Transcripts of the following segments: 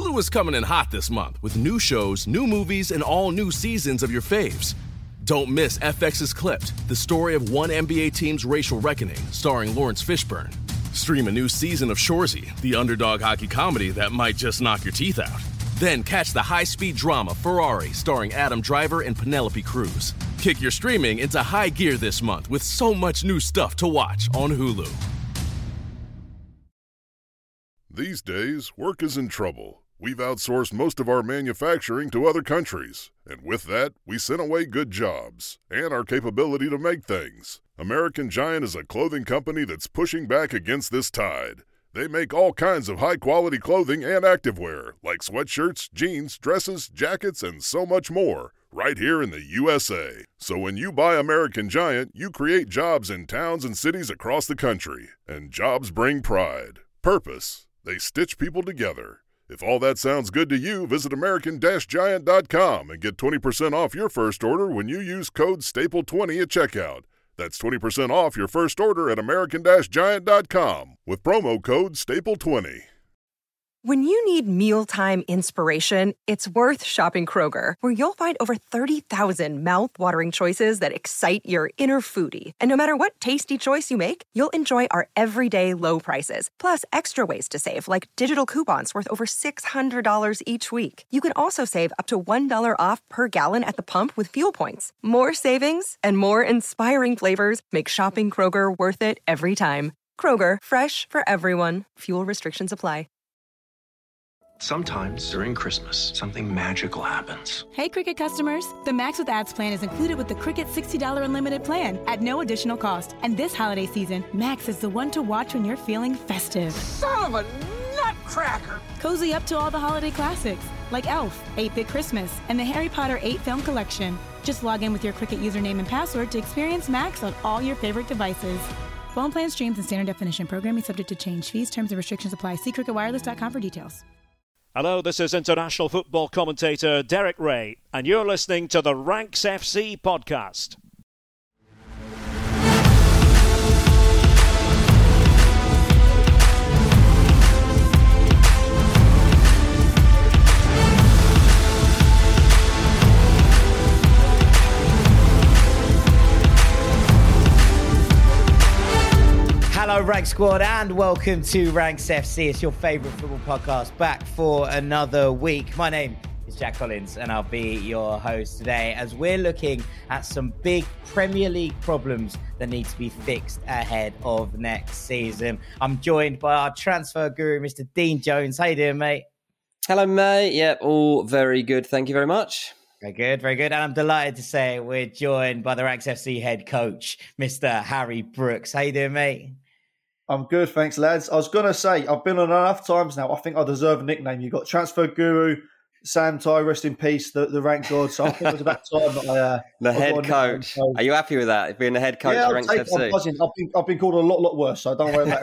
Hulu is coming in hot this month with new shows, new movies, and all new seasons of your faves. Don't miss FX's Clipped, the story of one NBA team's racial reckoning, starring Lawrence Fishburne. Stream a new season of Shoresy, the underdog hockey comedy that might just knock your teeth out. Then catch the high-speed drama Ferrari, starring Adam Driver and Penelope Cruz. Kick your streaming into high gear this month with so much new stuff to watch on Hulu. These days, work is in trouble. We've outsourced most of our manufacturing to other countries, and with that, we sent away good jobs and our capability to make things. American Giant is a clothing company that's pushing back against this tide. They make all kinds of high-quality clothing and activewear, like sweatshirts, jeans, dresses, jackets, and so much more, right here in the USA. So when you buy American Giant, you create jobs in towns and cities across the country, and jobs bring pride, purpose. They stitch people together. If all that sounds good to you, visit American-Giant.com and get 20% off your first order when you use code STAPLE20 at checkout. That's 20% off your first order at American-Giant.com with promo code STAPLE20. When you need mealtime inspiration, it's worth shopping Kroger, where you'll find over 30,000 mouth-watering choices that excite your inner foodie. And no matter what tasty choice you make, you'll enjoy our everyday low prices, plus extra ways to save, like digital coupons worth over $600 each week. You can also save up to $1 off per gallon at the pump with fuel points. More savings and more inspiring flavors make shopping Kroger worth it every time. Kroger, fresh for everyone. Fuel restrictions apply. Sometimes during Christmas, something magical happens. Hey, Cricket customers. The Max with Ads plan is included with the Cricket $60 unlimited plan at no additional cost. And this holiday season, Max is the one to watch when you're feeling festive. Son of a nutcracker! Cozy up to all the holiday classics, like Elf, 8-Bit Christmas, and the Harry Potter 8 film collection. Just log in with your Cricket username and password to experience Max on all your favorite devices. Phone plan streams and standard definition. Programming subject to change. Fees, terms, and restrictions apply. See cricketwireless.com for details. Hello, this is international football commentator Derek Ray, and you're listening to the Ranks FC podcast. Hello, Rank Squad, and welcome to Ranks FC. It's your favourite football podcast, back for another week. My name is Jack Collins, and I'll be your host today as we're looking at some big Premier League problems that need to be fixed ahead of next season. I'm joined by our transfer guru, Mr. Dean Jones. How you doing, mate? Hello, mate. Yep, all very good. Thank you very much. Very good, very good. And I'm delighted to say we're joined by the Ranks FC head coach, Mr. Harry Brooks. How you doing, mate? I'm good, thanks, lads. I was going to say, I've been on enough times now. I think I deserve a nickname. You've got Transfer Guru, Sam Ty, rest in peace, the rank god. So I think it was about time that the head coach. Are you happy with that? Being the head coach of Ranks FC? I'm buzzing. I've been called a lot worse, so don't worry about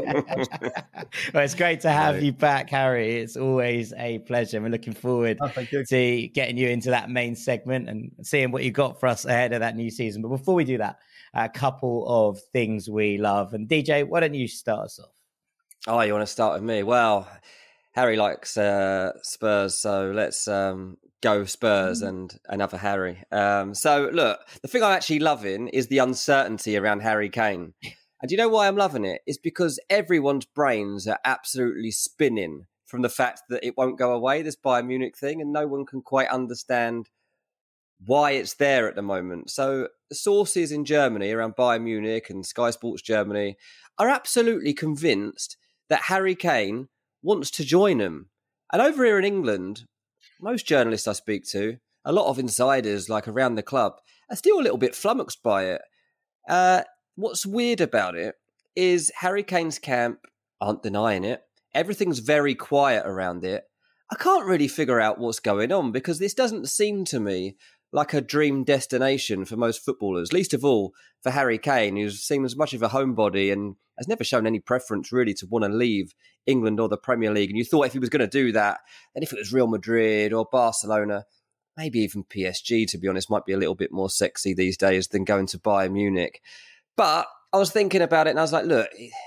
that. Well, it's great to have you back, Harry. It's always a pleasure. We're looking forward to getting you into that main segment and seeing what you got for us ahead of that new season. But before we do that, a couple of things we love. And DJ, why don't you start us off? Oh, you want to start with me? Well, Harry likes Spurs, so let's go Spurs and another Harry. So look, the thing I'm actually loving is the uncertainty around Harry Kane. And do you know why I'm loving it? It's because everyone's brains are absolutely spinning from the fact that it won't go away, this Bayern Munich thing, and no one can quite understand why it's there at the moment. So the sources in Germany around Bayern Munich and Sky Sports Germany are absolutely convinced that Harry Kane wants to join them. And over here in England, most journalists I speak to, a lot of insiders like around the club, are still a little bit flummoxed by it. What's weird about it is Harry Kane's camp aren't denying it. Everything's very quiet around it. I can't really figure out what's going on because this doesn't seem to me like a dream destination for most footballers, least of all for Harry Kane, who's seen as much of a homebody and has never shown any preference really to want to leave England or the Premier League. And you thought if he was going to do that, then if it was Real Madrid or Barcelona, maybe even PSG, to be honest, might be a little bit more sexy these days than going to Bayern Munich. But I was thinking about it and I was like, look,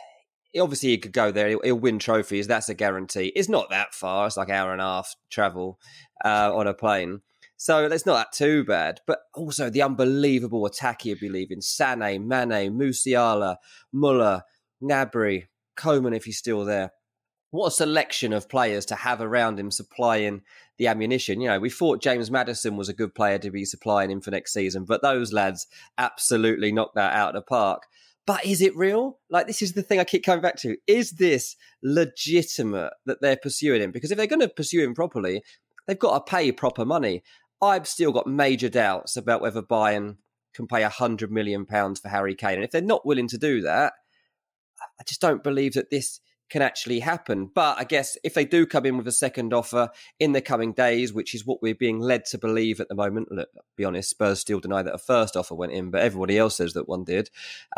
obviously he could go there. He'll win trophies. That's a guarantee. It's not that far. It's like an hour and a half travel on a plane. So it's not that too bad. But also the unbelievable attack he'll be leaving. Sané, Mane, Musiala, Muller, Gnabry, Coman if he's still there. What a selection of players to have around him supplying the ammunition. You know, we thought James Maddison was a good player to be supplying him for next season, but those lads absolutely knocked that out of the park. But is it real? Like, this is the thing I keep coming back to. Is this legitimate that they're pursuing him? Because if they're going to pursue him properly, they've got to pay proper money. I've still got major doubts about whether Bayern can pay £100 million for Harry Kane. And if they're not willing to do that, I just don't believe that this can actually happen. But I guess if they do come in with a second offer in the coming days, which is what we're being led to believe at the moment, look, to be honest, Spurs still deny that a first offer went in, but everybody else says that one did.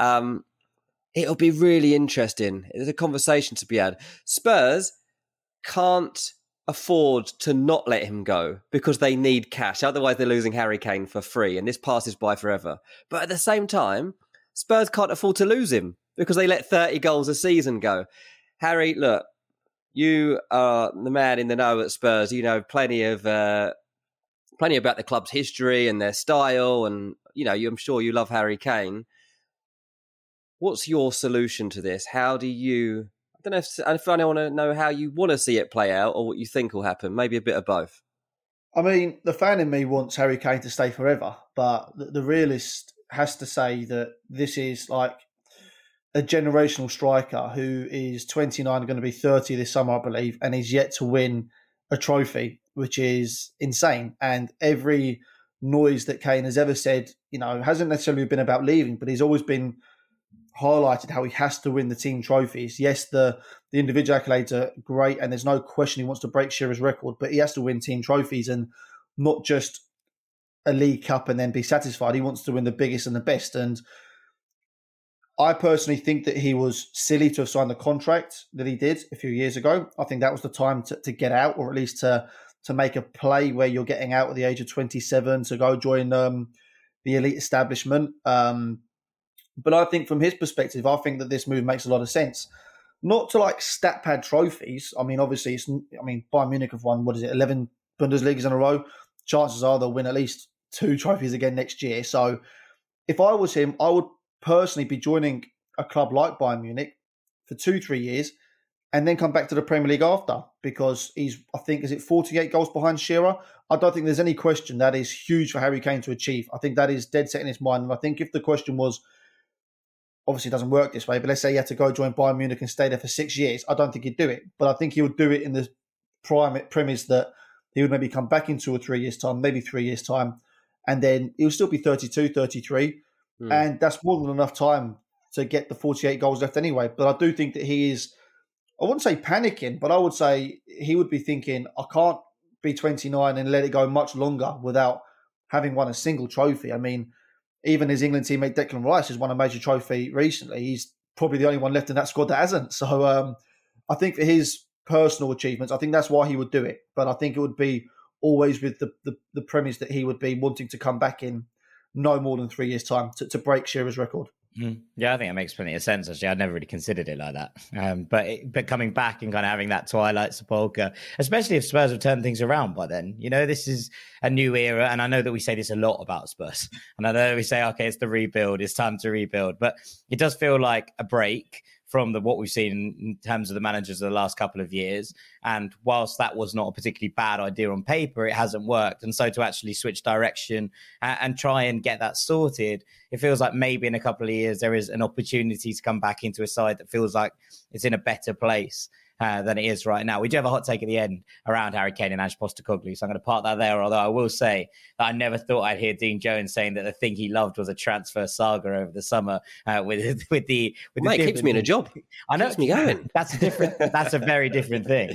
It'll be really interesting. There's a conversation to be had. Spurs can't afford to not let him go because they need cash. Otherwise, they're losing Harry Kane for free, and this passes by forever. But at the same time, Spurs can't afford to lose him because they let 30 goals a season go. Harry, look, you are the man in the know at Spurs. You know plenty about the club's history and their style, and I'm sure you love Harry Kane. What's your solution to this? How do you? I don't know if I want to know how you want to see it play out or what you think will happen. Maybe a bit of both. I mean, the fan in me wants Harry Kane to stay forever, but the realist has to say that this is like a generational striker who is 29, going to be 30 this summer, I believe, and is yet to win a trophy, which is insane. And every noise that Kane has ever said, hasn't necessarily been about leaving, but he's always been highlighted how he has to win the team trophies. Yes, the individual accolades are great, and there's no question he wants to break Shearer's record, but he has to win team trophies and not just a League Cup and then be satisfied. He wants to win the biggest and the best. And I personally think that he was silly to have signed the contract that he did a few years ago. I think that was the time to get out, or at least to make a play where you're getting out at the age of 27 to go join the elite establishment. But I think from his perspective, I think that this move makes a lot of sense. Not to like stat pad trophies. I mean, obviously, Bayern Munich have won, 11 Bundesligas in a row. Chances are they'll win at least 2 trophies again next year. So if I was him, I would personally be joining a club like Bayern Munich for 2-3 years and then come back to the Premier League after, because he's, I think, is it 48 goals behind Shearer? I don't think there's any question that is huge for Harry Kane to achieve. I think that is dead set in his mind. And I think if the question was, obviously it doesn't work this way, but let's say he had to go join Bayern Munich and stay there for 6 years, I don't think he'd do it. But I think he would do it in the premise that he would maybe come back in 2 or 3 years' time, maybe 3 years' time, and then he'll still be 32, 33. And that's more than enough time to get the 48 goals left anyway. But I do think that he is, I wouldn't say panicking, but I would say he would be thinking, I can't be 29 and let it go much longer without having won a single trophy. I mean, even his England teammate Declan Rice has won a major trophy recently. He's probably the only one left in that squad that hasn't. So I think for his personal achievements, I think that's why he would do it. But I think it would be always with the premise that he would be wanting to come back in no more than 3 years' time to break Shearer's record. Yeah, I think it makes plenty of sense, actually. I'd never really considered it like that. But coming back and kind of having that twilight sepulchre, especially if Spurs have turned things around by then. This is a new era, and I know that we say this a lot about Spurs. And I know that we say, okay, it's the rebuild, it's time to rebuild. But it does feel like a break from what we've seen in terms of the managers of the last couple of years. And whilst that was not a particularly bad idea on paper, it hasn't worked. And so to actually switch direction and try and get that sorted, it feels like maybe in a couple of years there is an opportunity to come back into a side that feels like it's in a better place than it is right now. We do have a hot take at the end around Harry Kane and Ange Postecoglou, so I'm going to park that there, although I will say that I never thought I'd hear Dean Jones saying that the thing he loved was a transfer saga over the summer with the Mate, it keeps me in a job. I know. Keeps me going. That's a very different thing.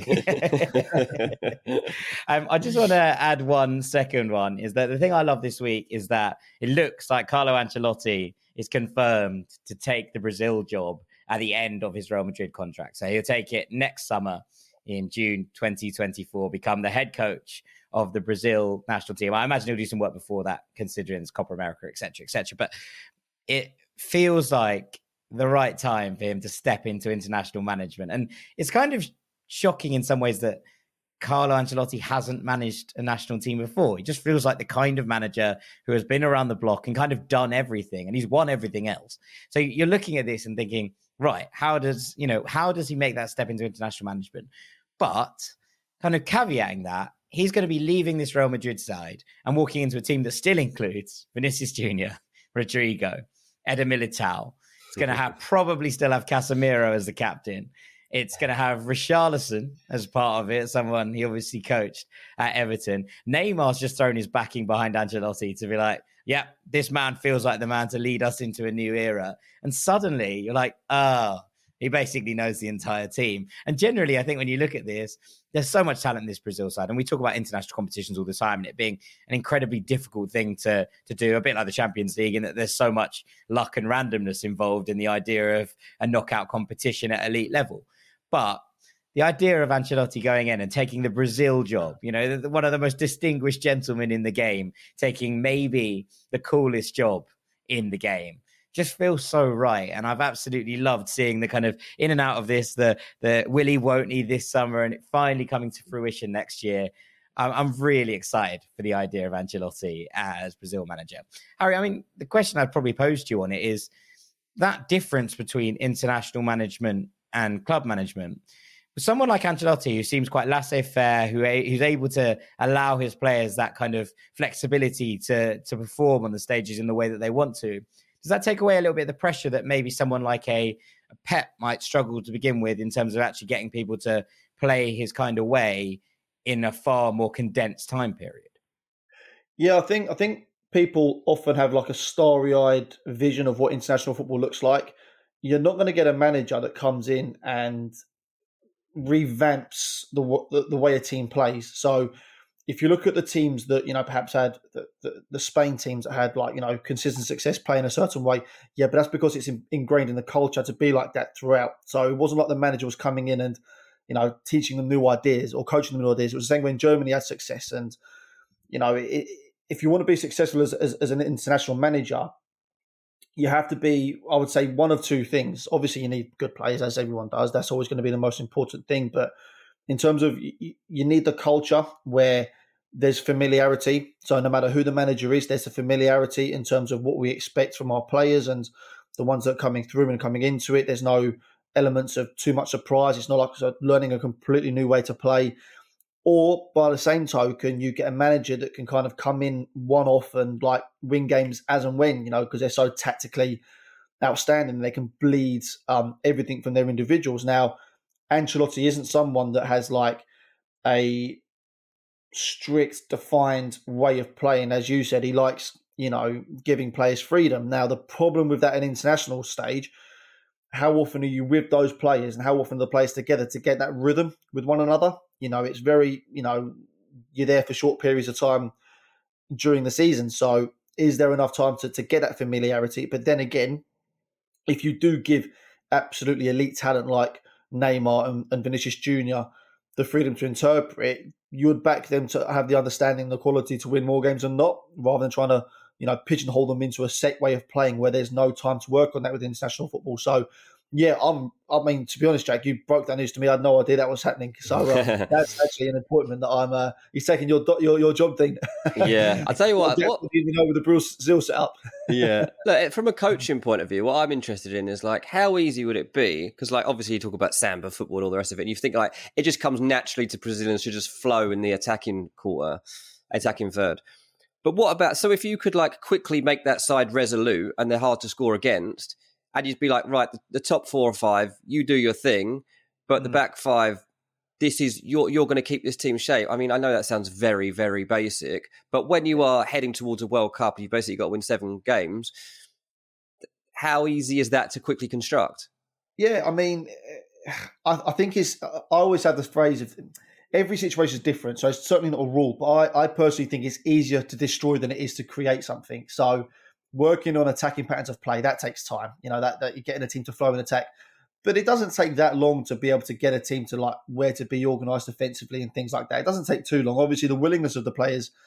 I just want to add one second one, is that the thing I love this week is that it looks like Carlo Ancelotti is confirmed to take the Brazil job at the end of his Real Madrid contract. So he'll take it next summer in June 2024, become the head coach of the Brazil national team. I imagine he'll do some work before that, considering it's Copa America, et cetera, et cetera. But it feels like the right time for him to step into international management. And it's kind of shocking in some ways that Carlo Ancelotti hasn't managed a national team before. He just feels like the kind of manager who has been around the block and kind of done everything, and he's won everything else. So you're looking at this and thinking, right, how does he make that step into international management? But kind of caveating that, he's going to be leaving this Real Madrid side and walking into a team that still includes Vinicius Jr., Rodrigo, Eder Militao. It's going to probably still have Casemiro as the captain. It's going to have Richarlison as part of it, someone he obviously coached at Everton. Neymar's just thrown his backing behind Ancelotti to be like, yeah, this man feels like the man to lead us into a new era. And suddenly you're like, oh, he basically knows the entire team. And generally, I think when you look at this, there's so much talent in this Brazil side. And we talk about international competitions all the time and it being an incredibly difficult thing to do, a bit like the Champions League, in that there's so much luck and randomness involved in the idea of a knockout competition at elite level. But the idea of Ancelotti going in and taking the Brazil job, one of the most distinguished gentlemen in the game, taking maybe the coolest job in the game, just feels so right. And I've absolutely loved seeing the kind of in and out of this, the Willy won't he this summer and it finally coming to fruition next year. I'm really excited for the idea of Ancelotti as Brazil manager. Harry, I mean, the question I'd probably pose to you on it is that difference between international management and club management. Someone like Ancelotti, who seems quite laissez-faire, who's able to allow his players that kind of flexibility to perform on the stages in the way that they want to, does that take away a little bit of the pressure that maybe someone like a Pep might struggle to begin with in terms of actually getting people to play his kind of way in a far more condensed time period? Yeah, I think people often have like a starry-eyed vision of what international football looks like. You're not going to get a manager that comes in and revamps the way a team plays. So if you look at the teams that, perhaps had the Spain teams that had consistent success playing a certain way, yeah, but that's because it's ingrained in the culture to be like that throughout. So it wasn't like the manager was coming in and, teaching them new ideas or coaching them new ideas. It was the same when Germany had success. And, if you want to be successful as an international manager, you have to be, I would say, one of two things. Obviously, you need good players, as everyone does. That's always going to be the most important thing. But in terms of, you need the culture where there's familiarity. So no matter who the manager is, there's a familiarity in terms of what we expect from our players and the ones that are coming through and coming into it. There's no elements of too much surprise. It's not like learning a completely new way to play. Or by the same token, you get a manager that can kind of come in one-off and win games as and when, because they're so tactically outstanding. They can bleed everything from their individuals. Now, Ancelotti isn't someone that has a strict, defined way of playing. As you said, he likes, giving players freedom. Now, the problem with that at international stage, how often are you with those players and how often are the players together to get that rhythm with one another? It's very, you're there for short periods of time during the season. So is there enough time to get that familiarity? But then again, if you do give absolutely elite talent like Neymar and Vinicius Jr. the freedom to interpret, you would back them to have the understanding and the quality to win more games than not, rather than trying to, pigeonhole them into a set way of playing where there's no time to work on that with international football. So, yeah, to be honest, Jack, you broke that news to me. I had no idea that was happening. So that's actually an appointment that he's taking your job thing. Yeah, I'll tell you what. Even over the Brazil setup. Yeah. Look, from a coaching point of view, what I'm interested in is how easy would it be? Because obviously you talk about Samba football and all the rest of it, and you think it just comes naturally to Brazilians to just flow in the attacking third. But what about, so if you could quickly make that side resolute and they're hard to score against, and you'd be right, the top 4 or 5, you do your thing, but the back 5, this is, you're going to keep this team shape. I mean, I know that sounds very, very basic, but when you are heading towards a World Cup, you've basically got to win 7 games. How easy is that to quickly construct? Yeah, I mean, I think I always have this phrase of, every situation is different, so it's certainly not a rule, but I personally think it's easier to destroy than it is to create something. So working on attacking patterns of play, that takes time. That you're getting a team to flow and attack. But it doesn't take that long to be able to get a team to where to be organised defensively and things like that. It doesn't take too long. Obviously, the willingness of the players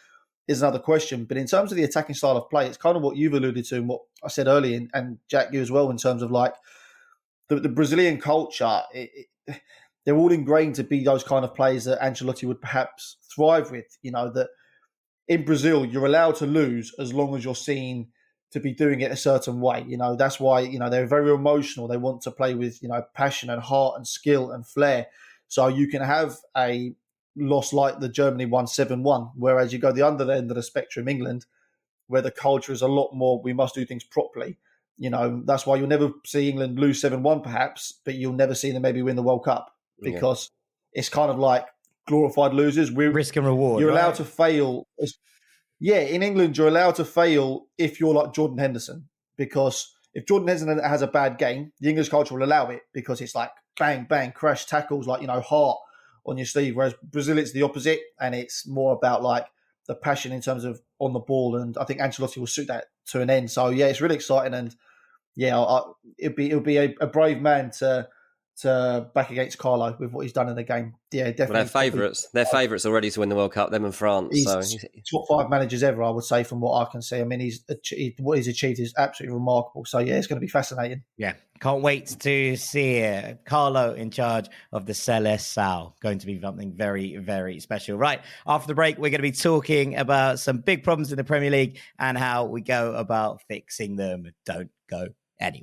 is another question. But in terms of the attacking style of play, it's kind of what you've alluded to and what I said earlier, and Jack, you as well, in terms of like the Brazilian culture. They're all ingrained to be those kind of players that Ancelotti would perhaps thrive with. You know, that in Brazil, you're allowed to lose as long as you're seen to be doing it a certain way. You know, that's why, you know, they're very emotional. They want to play with, you know, passion and heart and skill and flair. So you can have a loss like the Germany 1-7-1, whereas you go the other end of the spectrum, England, where the culture is a lot more, we must do things properly. You know, that's why you'll never see England lose 7-1 perhaps, but you'll never see them maybe win the World Cup, because it's kind of like glorified losers. We're risk and reward. You're allowed to fail. Yeah, in England, you're allowed to fail if you're like Jordan Henderson, because if Jordan Henderson has a bad game, the English culture will allow it because it's like bang, bang, crash tackles, like, you know, heart on your sleeve. Whereas Brazil, it's the opposite, and it's more about like the passion in terms of on the ball. And I think Ancelotti will suit that to an end. So yeah, it's really exciting, and yeah, it'll be a brave man to back against Carlo with what he's done in the game. Yeah, definitely. Well, they're favourites already to win the World Cup, them and France. He's so top 5 managers ever, I would say, from what I can see. I mean, what he's achieved is absolutely remarkable. So yeah, it's going to be fascinating. Yeah, can't wait to see Carlo in charge of the Seleção. Going to be something very, very special. Right, after the break, we're going to be talking about some big problems in the Premier League and how we go about fixing them. Don't go anywhere.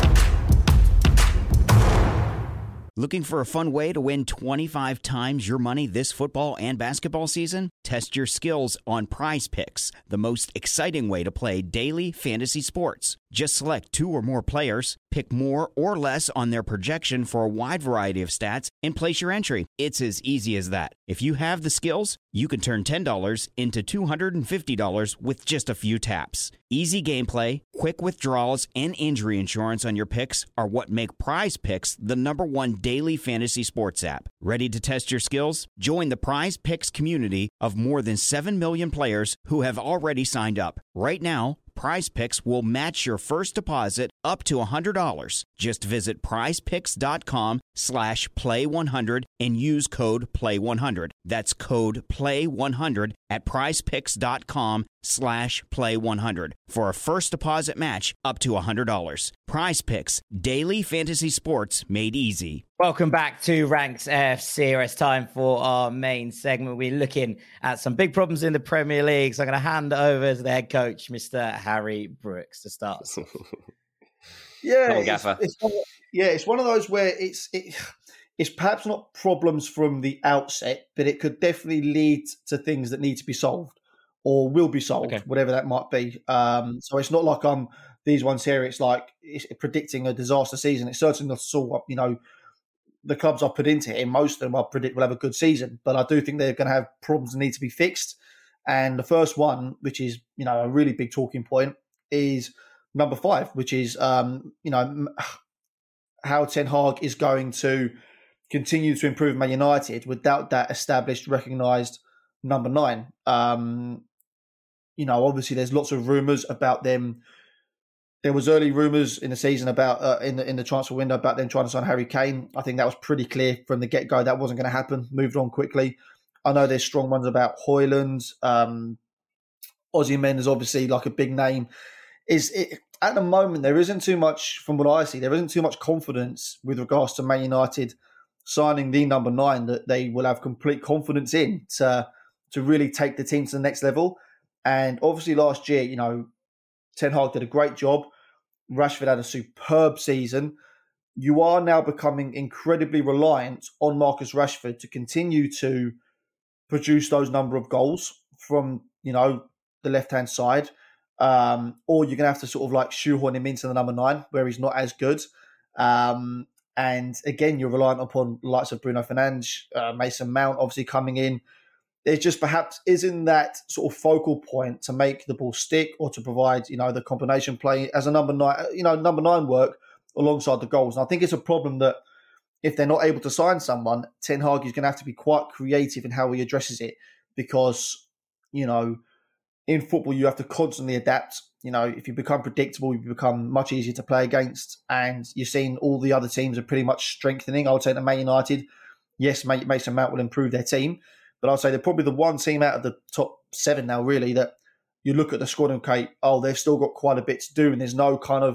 Looking for a fun way to win 25 times your money this football and basketball season? Test your skills on Prize Picks, the most exciting way to play daily fantasy sports. Just select 2 or more players, pick more or less on their projection for a wide variety of stats, and place your entry. It's as easy as that. If you have the skills, you can turn $10 into $250 with just a few taps. Easy gameplay, quick withdrawals, and injury insurance on your picks are what make Prize Picks the #1 daily fantasy sports app. Ready to test your skills? Join the Prize Picks community of more than 7 million players who have already signed up. Right now, Prize Picks will match your first deposit up to $100. Just visit prizepicks.com/play100 and use code PLAY100. That's code PLAY100 at prizepicks.com/play100 for a first deposit match up to $100. Prize Picks, daily fantasy sports made easy. Welcome back to Ranks FC. It's time for our main segment. We're looking at some big problems in the Premier League. So I'm going to hand over to the head coach, Mr. Harry Brooks, to start. Yeah, on, Gaffer. It's one of those where it's perhaps not problems from the outset, but it could definitely lead to things that need to be solved or will be solved, whatever that might be. So it's not like these ones here. It's like it's predicting a disaster season. It's certainly not at all. You know, the clubs I put into it, most of them I predict will have a good season, but I do think they're going to have problems that need to be fixed. And the first one, which is, you know, a really big talking point, is number 5, which is, you know, how Ten Hag is going to continue to improve Man United without that established, recognised number 9. You know, obviously there's lots of rumours about them. There was early rumours in the season about in the transfer window about them trying to sign Harry Kane. I think that was pretty clear from the get-go that wasn't going to happen. Moved on quickly. I know there's strong ones about Højlund. Osimhen is obviously like a big name. At the moment, there isn't too much, from what I see, there isn't too much confidence with regards to Man United signing the number 9 that they will have complete confidence in to really take the team to the next level. And obviously last year, you know, Ten Hag did a great job. Rashford had a superb season. You are now becoming incredibly reliant on Marcus Rashford to continue to produce those number of goals from, you know, the left-hand side. Or you're going to have to sort of like shoehorn him into the number 9 where he's not as good. And again, you're reliant upon the likes of Bruno Fernandes, Mason Mount obviously coming in. There just perhaps isn't that sort of focal point to make the ball stick or to provide, you know, the combination play as a number 9, you know, number 9 work alongside the goals. And I think it's a problem that if they're not able to sign someone, Ten Hag is going to have to be quite creative in how he addresses it because, you know, in football, you have to constantly adapt. You know, if you become predictable, you become much easier to play against. And you've seen all the other teams are pretty much strengthening. I would say that Man United, yes, Mason Mount will improve their team. But I'd say they're probably the one team out of the top 7 now, really, that you look at the squad and okay, they've still got quite a bit to do, and there's no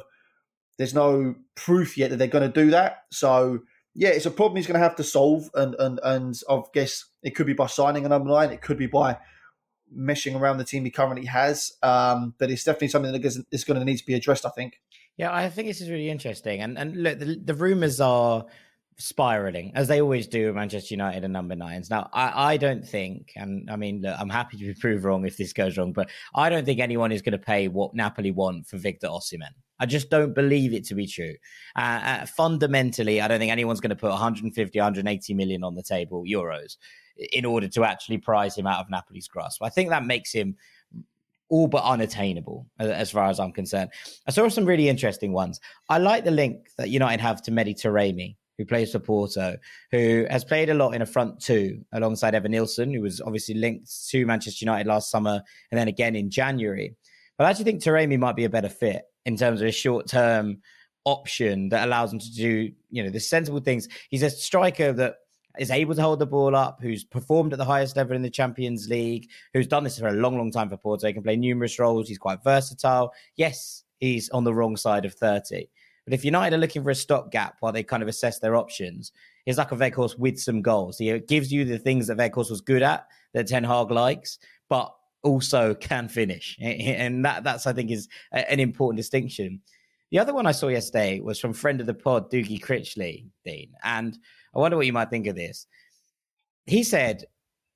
proof yet that they're going to do that. So yeah, it's a problem he's going to have to solve, and I guess it could be by signing a number 9, it could be by meshing around the team he currently has, but it's definitely something that is going to need to be addressed, I think. Yeah, I think this is really interesting, and look, the rumours are spiraling, as they always do at Manchester United and number 9s. Now, I don't think, and I mean, look, I'm happy to be proved wrong if this goes wrong, but I don't think anyone is going to pay what Napoli want for Victor Osimhen. I just don't believe it to be true. Fundamentally, I don't think anyone's going to put 150, 180 million on the table, euros, in order to actually prize him out of Napoli's grasp. I think that makes him all but unattainable, as far as I'm concerned. I saw some really interesting ones. I like the link that United have to Mehdi Taremi, who plays for Porto, who has played a lot in a front 2 alongside Evan Nilsson, who was obviously linked to Manchester United last summer and then again in January. But I actually think Taremi might be a better fit in terms of a short-term option that allows him to do, the sensible things. He's a striker that is able to hold the ball up, who's performed at the highest level in the Champions League, who's done this for a long, long time for Porto. He can play numerous roles. He's quite versatile. Yes, he's on the wrong side of 30. But if United are looking for a stopgap while they kind of assess their options, he's like a Weghorst with some goals. He gives you the things that Weghorst was good at, that Ten Hag likes, but also can finish. And that's I think, is an important distinction. The other one I saw yesterday was from friend of the pod, Doogie Critchley, Dean. And I wonder what you might think of this. He said,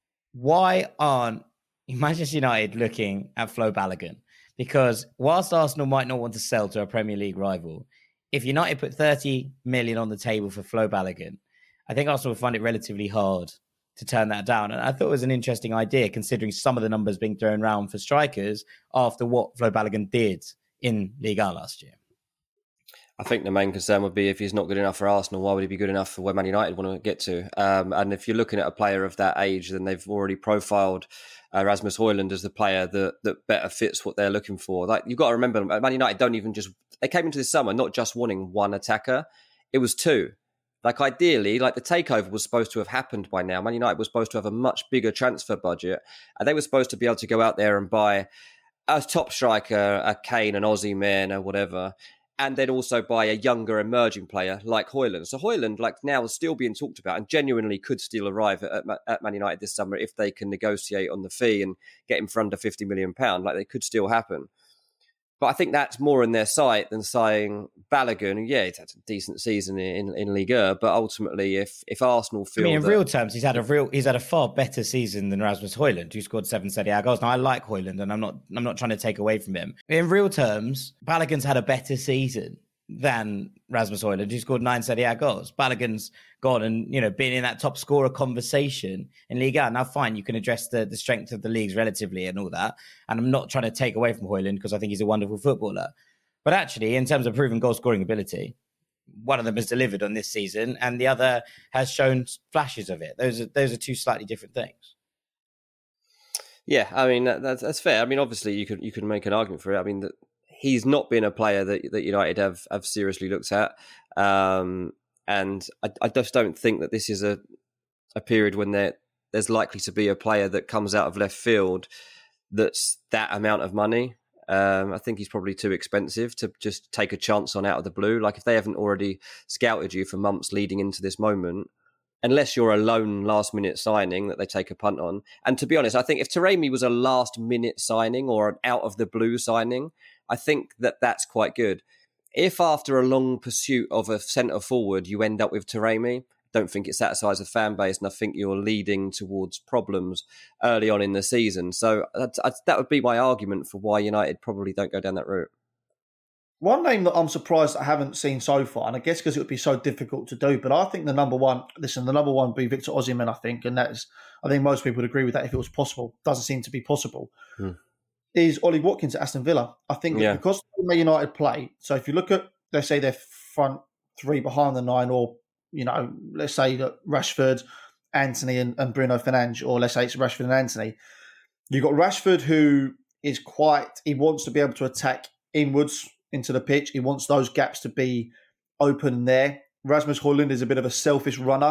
why aren't Manchester United looking at Flo Balogun? Because whilst Arsenal might not want to sell to a Premier League rival, if United put 30 million on the table for Flo Balogun, I think Arsenal would find it relatively hard to turn that down. And I thought it was an interesting idea, considering some of the numbers being thrown around for strikers after what Flo Balogun did in Liga last year. I think the main concern would be if he's not good enough for Arsenal, why would he be good enough for where Man United want to get to? And if you're looking at a player of that age, then they've already profiled Rasmus Højlund as the player that better fits what they're looking for. Like, you've got to remember, Man United they came into this summer not just wanting one attacker, it was 2. Like, ideally, the takeover was supposed to have happened by now. Man United was supposed to have a much bigger transfer budget, and they were supposed to be able to go out there and buy a top striker, a Kane, an Osimhen, or whatever, and then also buy a younger emerging player like Højlund. So Højlund, now, is still being talked about and genuinely could still arrive at Man United this summer if they can negotiate on the fee and get him for under £50 million. They could still happen. But I think that's more in their sight than saying Balogun. Yeah, he's had a decent season in Liga, but ultimately, if Arsenal feel, in real terms, he's had a far better season than Rasmus Højlund, who scored 7 Serie A goals. Now, I like Højlund, and I'm not trying to take away from him. In real terms, Balogun's had a better season than Rasmus Højlund, who scored 9 Serie A goals. Balogun's gone and been in that top scorer conversation in Liga. Now, fine, you can address the strength of the leagues relatively and all that. And I'm not trying to take away from Højlund because I think he's a wonderful footballer. But actually, in terms of proven goal scoring ability, one of them has delivered on this season, and the other has shown flashes of it. Those are 2 slightly different things. Yeah, I mean that's fair. I mean, obviously, you could make an argument for it. I mean that he's not been a player that United have seriously looked at. And I just don't think that this is a period when there's likely to be a player that comes out of left field that's that amount of money. I think he's probably too expensive to just take a chance on out of the blue. If they haven't already scouted you for months leading into this moment, unless you're a lone last-minute signing that they take a punt on. And to be honest, I think if Taremi was a last-minute signing or an out-of-the-blue signing, I think that's quite good. If after a long pursuit of a centre-forward you end up with Taremi, don't think it satisfies the fan base, and I think you're leading towards problems early on in the season. So that would be my argument for why United probably don't go down that route. One name that I'm surprised I haven't seen so far, and I guess because it would be so difficult to do, but I think the number one would be Victor Osimhen, I think, and I think most people would agree with that if it was possible. Doesn't seem to be possible. Is Ollie Watkins at Aston Villa. I think that because Man United play, so if you look at, let's say, their front 3 behind the 9, or, let's say that Rashford, Antony and Bruno Fernandes, or let's say it's Rashford and Antony, you've got Rashford who is he wants to be able to attack inwards into the pitch. He wants those gaps to be open there. Rasmus Højlund is a bit of a selfish runner.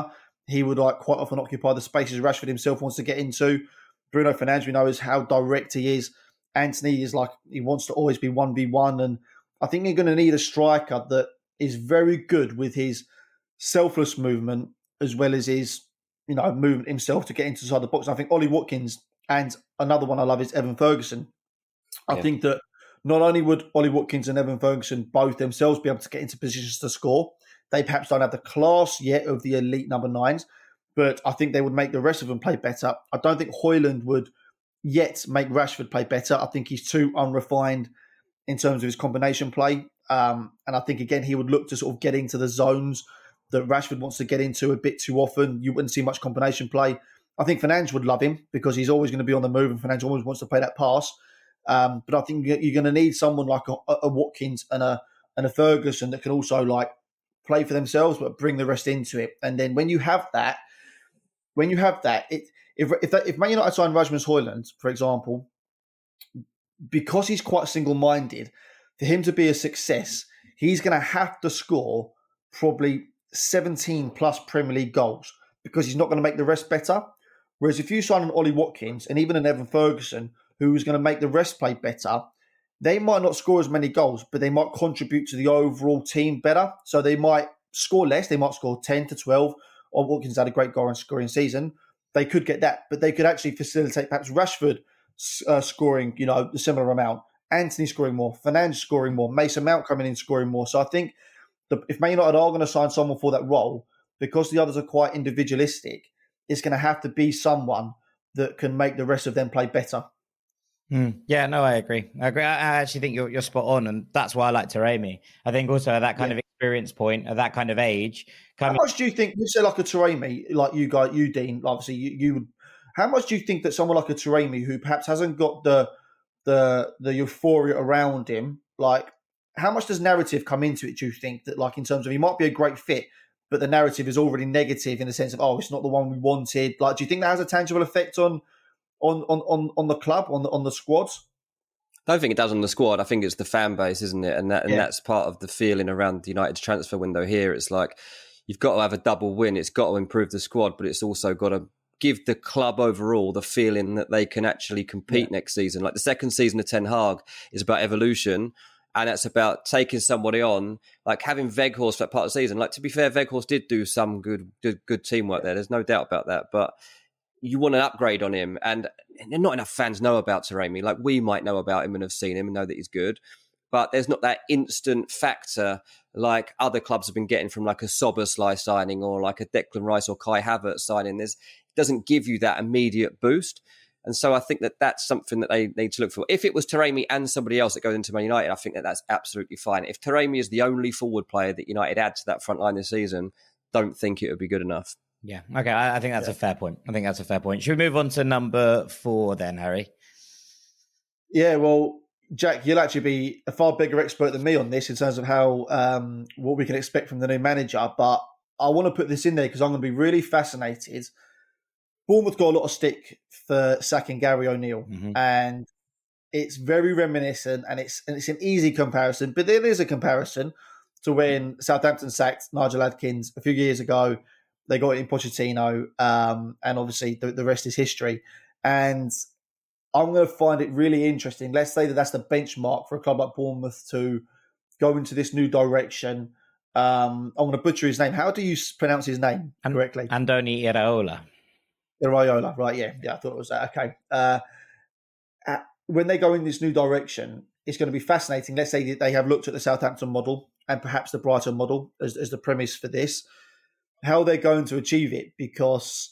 he would like quite often occupy the spaces Rashford himself wants to get into. Bruno Fernandes, we know, is how direct he is. Antony is like, he wants to always be 1v1. And I think you're going to need a striker that is very good with his selfless movement as well as his, movement himself to get into the side of the box. And I think Ollie Watkins, and another one I love is Evan Ferguson. I think that not only would Ollie Watkins and Evan Ferguson both themselves be able to get into positions to score, they perhaps don't have the class yet of the elite number 9s, but I think they would make the rest of them play better. I don't think Højlund would yet make Rashford play better. I think he's too unrefined in terms of his combination play. And I think, again, he would look to sort of get into the zones that Rashford wants to get into a bit too often. You wouldn't see much combination play. I think Fernandes would love him because he's always going to be on the move and Fernandes always wants to play that pass. But I think you're going to need someone like a Watkins and a Ferguson that can also like play for themselves but bring the rest into it. And then when you have that, if Man United sign Rasmus Højlund, for example, because he's quite single-minded, for him to be a success, he's going to have to score probably 17 plus Premier League goals because he's not going to make the rest better. Whereas if you sign an Ollie Watkins and even an Evan Ferguson, who's going to make the rest play better, they might not score as many goals, but they might contribute to the overall team better. So they might score less. They might score 10 to 12. Or Watkins had a great goal and scoring season. They could get that, but they could actually facilitate perhaps Rashford scoring, a similar amount. Antony scoring more, Fernandes scoring more, Mason Mount coming in scoring more. So I think if Man United are going to sign someone for that role, because the others are quite individualistic, it's going to have to be someone that can make the rest of them play better. Yeah, no, I agree. I actually think you're spot on, and that's why I like Taremi. I think also at that kind of experience point, at that kind of age. How much do you think, you say like a Taremi, like you Dean, obviously you would, how much do you think that someone like a Taremi who perhaps hasn't got the euphoria around him, like how much does narrative come into it, do you think, that like in terms of he might be a great fit, but the narrative is already negative in the sense of, oh, it's not the one we wanted. Like, do you think that has a tangible effect on the club, on the squad? I don't think it does on the squad. I think it's the fan base, isn't it? And that's part of the feeling around the United's transfer window here. It's like you've got to have a double win. It's got to improve the squad, but it's also got to give the club overall the feeling that they can actually compete next season. Like the second season of Ten Hag is about evolution, and it's about taking somebody on, like having Weghorst for that part of the season. Like, to be fair, Weghorst did do some good teamwork there. There's no doubt about that, but you want an upgrade on him, and not enough fans know about Taremi. Like, we might know about him and have seen him and know that he's good, but there's not that instant factor like other clubs have been getting from like a Szoboszlai signing or like a Declan Rice or Kai Havertz signing. It doesn't give you that immediate boost. And so I think that that's something that they need to look for. If it was Taremi and somebody else that goes into Man United, I think that that's absolutely fine. If Taremi is the only forward player that United add to that front line this season, don't think it would be good enough. Yeah. Okay. I think that's a fair point. Should we move on to number 4 then, Harry? Yeah, well, Jack, you'll actually be a far bigger expert than me on this in terms of how what we can expect from the new manager. But I want to put this in there because I'm going to be really fascinated. Bournemouth got a lot of stick for sacking Gary O'Neill, and it's very reminiscent, and it's an easy comparison, but there is a comparison to when Southampton sacked Nigel Adkins a few years ago. They got in Pochettino, and obviously the rest is history. And I'm going to find it really interesting. Let's say that that's the benchmark for a club like Bournemouth to go into this new direction. I'm going to butcher his name. How do you pronounce his name correctly? Andoni Iraola. Iraola, right? Yeah, I thought it was that. Okay. When they go in this new direction, it's going to be fascinating. Let's say that they have looked at the Southampton model and perhaps the Brighton model as the premise for this. How they're going to achieve it, because,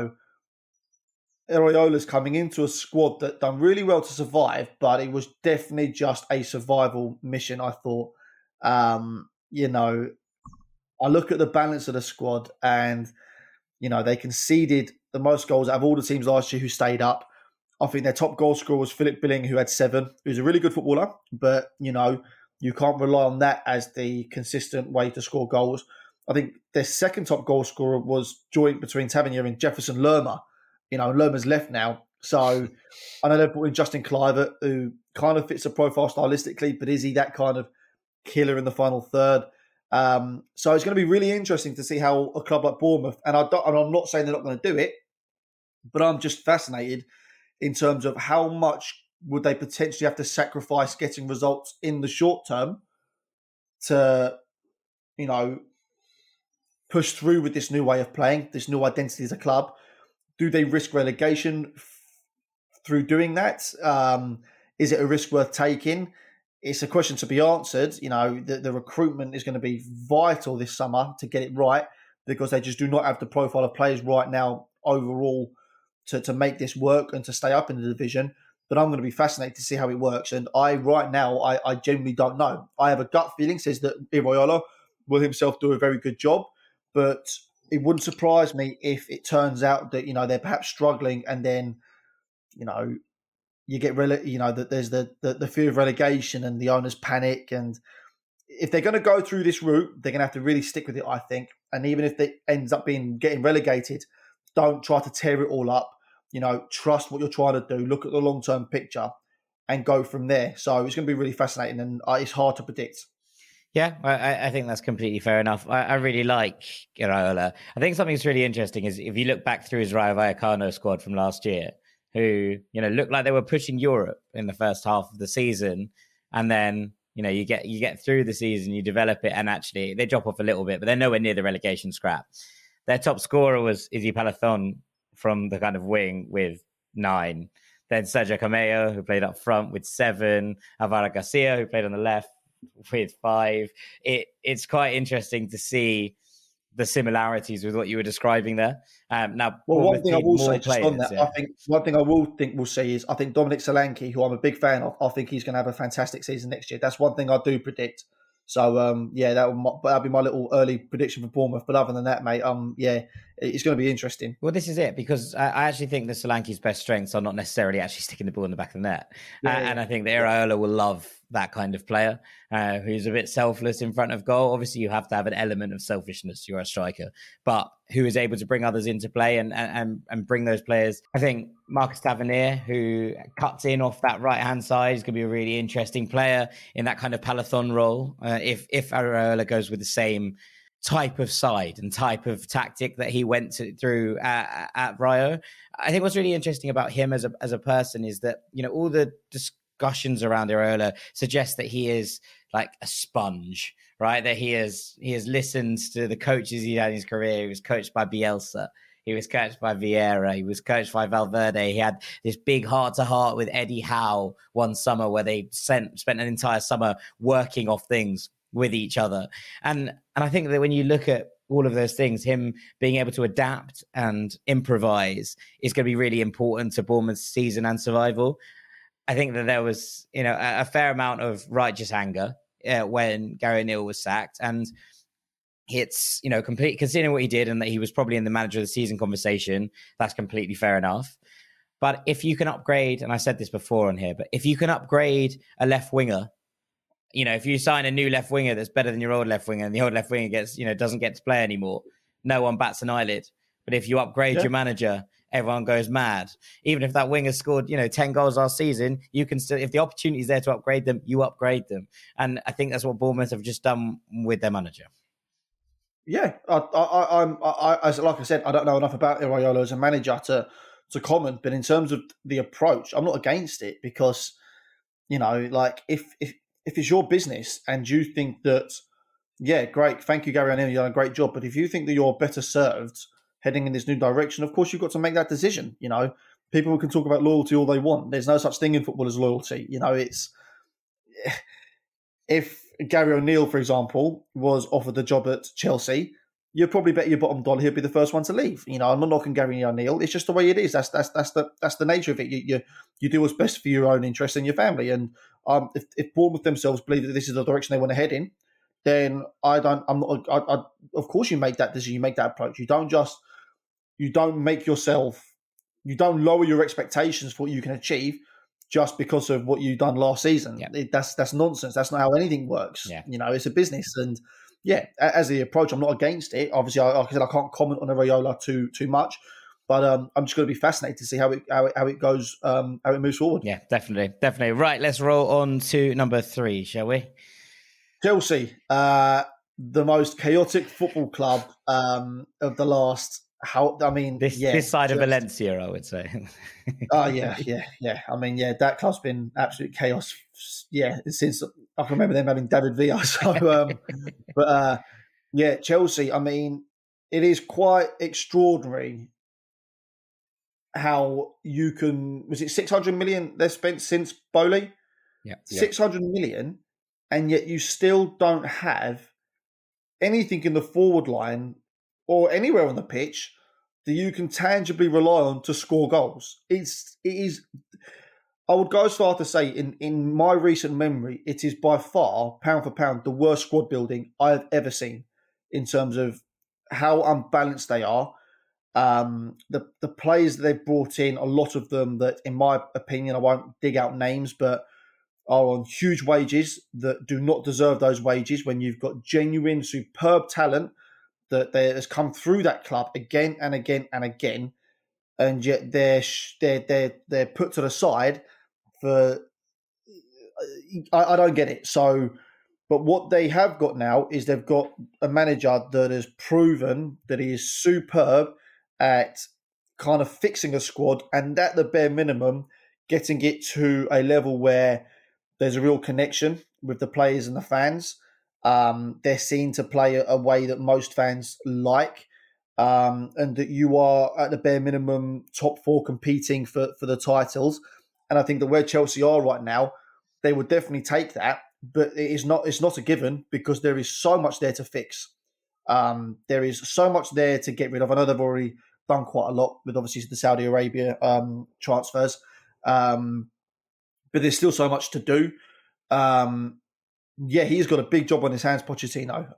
Iraola's coming into a squad that done really well to survive, but it was definitely just a survival mission, I thought. I look at the balance of the squad and, they conceded the most goals out of all the teams last year who stayed up. I think their top goal scorer was Philip Billing, who had 7, who's a really good footballer, but, you can't rely on that as the consistent way to score goals. I think their second top goal scorer was joint between Tavernier and Jefferson Lerma. Lerma's left now. So I know they brought in Justin Kluivert, who kind of fits the profile stylistically, but is he that kind of killer in the final third? So it's going to be really interesting to see how a club like Bournemouth, and I'm not saying they're not going to do it, but I'm just fascinated in terms of how much would they potentially have to sacrifice getting results in the short term to, push through with this new way of playing, this new identity as a club. Do they risk relegation through doing that? Is it a risk worth taking? It's a question to be answered. The recruitment is going to be vital this summer to get it right, because they just do not have the profile of players right now overall to make this work and to stay up in the division. But I'm going to be fascinated to see how it works. And I genuinely don't know. I have a gut feeling says that Iraola will himself do a very good job, but it wouldn't surprise me if it turns out that, they're perhaps struggling, and then, you get that there's the fear of relegation and the owners panic. And if they're going to go through this route, they're going to have to really stick with it, I think. And even if it ends up getting relegated, don't try to tear it all up. Trust what you're trying to do. Look at the long-term picture and go from there. So it's going to be really fascinating, and it's hard to predict. Yeah, I think that's completely fair enough. I really like Iraola. I think something that's really interesting is if you look back through his Rayo Vallecano squad from last year, who, looked like they were pushing Europe in the first half of the season. And then, you get through the season, you develop it, and actually they drop off a little bit, but they're nowhere near the relegation scrap. Their top scorer was Izzy Palathon from the kind of wing with 9. Then Sergio Cameo, who played up front with 7. Alvaro Garcia, who played on the left with 5. It's quite interesting to see the similarities with what you were describing there. Now, one thing I will say just on that, I think one thing I will think we'll see is I think Dominic Solanke, who I'm a big fan of, I think he's going to have a fantastic season next year. That's one thing I do predict. So that'll be my little early prediction for Bournemouth. But other than that, mate, it's going to be interesting. Well, this is it, because I actually think that Solanke's best strengths are not necessarily actually sticking the ball in the back of the net, and I think that Iraola will love that kind of player who's a bit selfless in front of goal. Obviously, you have to have an element of selfishness. You're a striker, but who is able to bring others into play and bring those players. I think Marcus Tavernier, who cuts in off that right-hand side, is going to be a really interesting player in that kind of Palathon role. If Iraola goes with the same type of side and type of tactic that he went through at Rayo. I think what's really interesting about him as a person is that, all the discussions around Iraola suggest that he is like a sponge, right? That he has listened to the coaches he had in his career. He was coached by Bielsa. He was coached by Vieira. He was coached by Valverde. He had this big heart-to-heart with Eddie Howe one summer where they spent an entire summer working off things with each other. And I think that when you look at all of those things, him being able to adapt and improvise is going to be really important to Bournemouth's season and survival. I think that there was, a fair amount of righteous anger when Gary O'Neill was sacked. And it's, considering what he did and that he was probably in the manager of the season conversation, that's completely fair enough. But if you can upgrade, and I said this before on here, but if you can upgrade a left winger, if you sign a new left winger that's better than your old left winger and the old left winger gets, doesn't get to play anymore, no one bats an eyelid. But if you upgrade your manager, everyone goes mad. Even if that winger scored, 10 goals last season, you can still, if the opportunity is there to upgrade them, you upgrade them. And I think that's what Bournemouth have just done with their manager. Yeah, like I said, I don't know enough about Iraola as a manager to comment, but in terms of the approach, I'm not against it because, if it's your business and you think that, yeah, great, thank you, Gary O'Neill, you've done a great job. But if you think that you're better served heading in this new direction, of course, you've got to make that decision. People can talk about loyalty all they want. There's no such thing in football as loyalty. It's if Gary O'Neill, for example, was offered the job at Chelsea, you'd probably bet your bottom dollar he'd be the first one to leave. I'm not knocking Gary O'Neill. It's just the way it is. That's the nature of it. You do what's best for your own interest and your family. And if Bournemouth themselves believe that this is the direction they want to head in, then of course you make that decision. You make that approach. You don't lower your expectations for what you can achieve just because of what you've done last season. Yeah. That's nonsense. That's not how anything works. Yeah. It's a business. And yeah, as the approach, I'm not against it. Obviously, like I said, I can't comment on Iraola too much, but I'm just going to be fascinated to see how it goes, how it moves forward. Yeah, definitely. Right, let's roll on to number 3, shall we? Chelsea. the most chaotic football club of the last. This side of Valencia, I would say. Oh yeah. I mean, that club's been absolute chaos. Yeah, since I can remember them having David Villa. So, Chelsea. I mean, it is quite extraordinary how you can. Was it 600 million they've spent since Bowley? Yeah, 600 million, and yet you still don't have anything in the forward line or anywhere on the pitch that you can tangibly rely on to score goals. It is. I would go as far to say, in my recent memory, it is by far, pound for pound, the worst squad building I have ever seen in terms of how unbalanced they are. The players that they've brought in, a lot of them that, in my opinion, I won't dig out names, but are on huge wages that do not deserve those wages when you've got genuine, superb talent that has come through that club again and again and again, and yet they're put to the side for. I don't get it. So, but what they have got now is they've got a manager that has proven that he is superb at kind of fixing a squad, and at the bare minimum, getting it to a level where there's a real connection with the players and the fans. They're seen to play a way that most fans like, and that you are at the bare minimum top four competing for the titles. And I think that where Chelsea are right now, they would definitely take that, but it's not a given because there is so much there to fix. There is so much there to get rid of. I know they've already done quite a lot with obviously the Saudi Arabia transfers. But there's still so much to do. He's got a big job on his hands, Pochettino.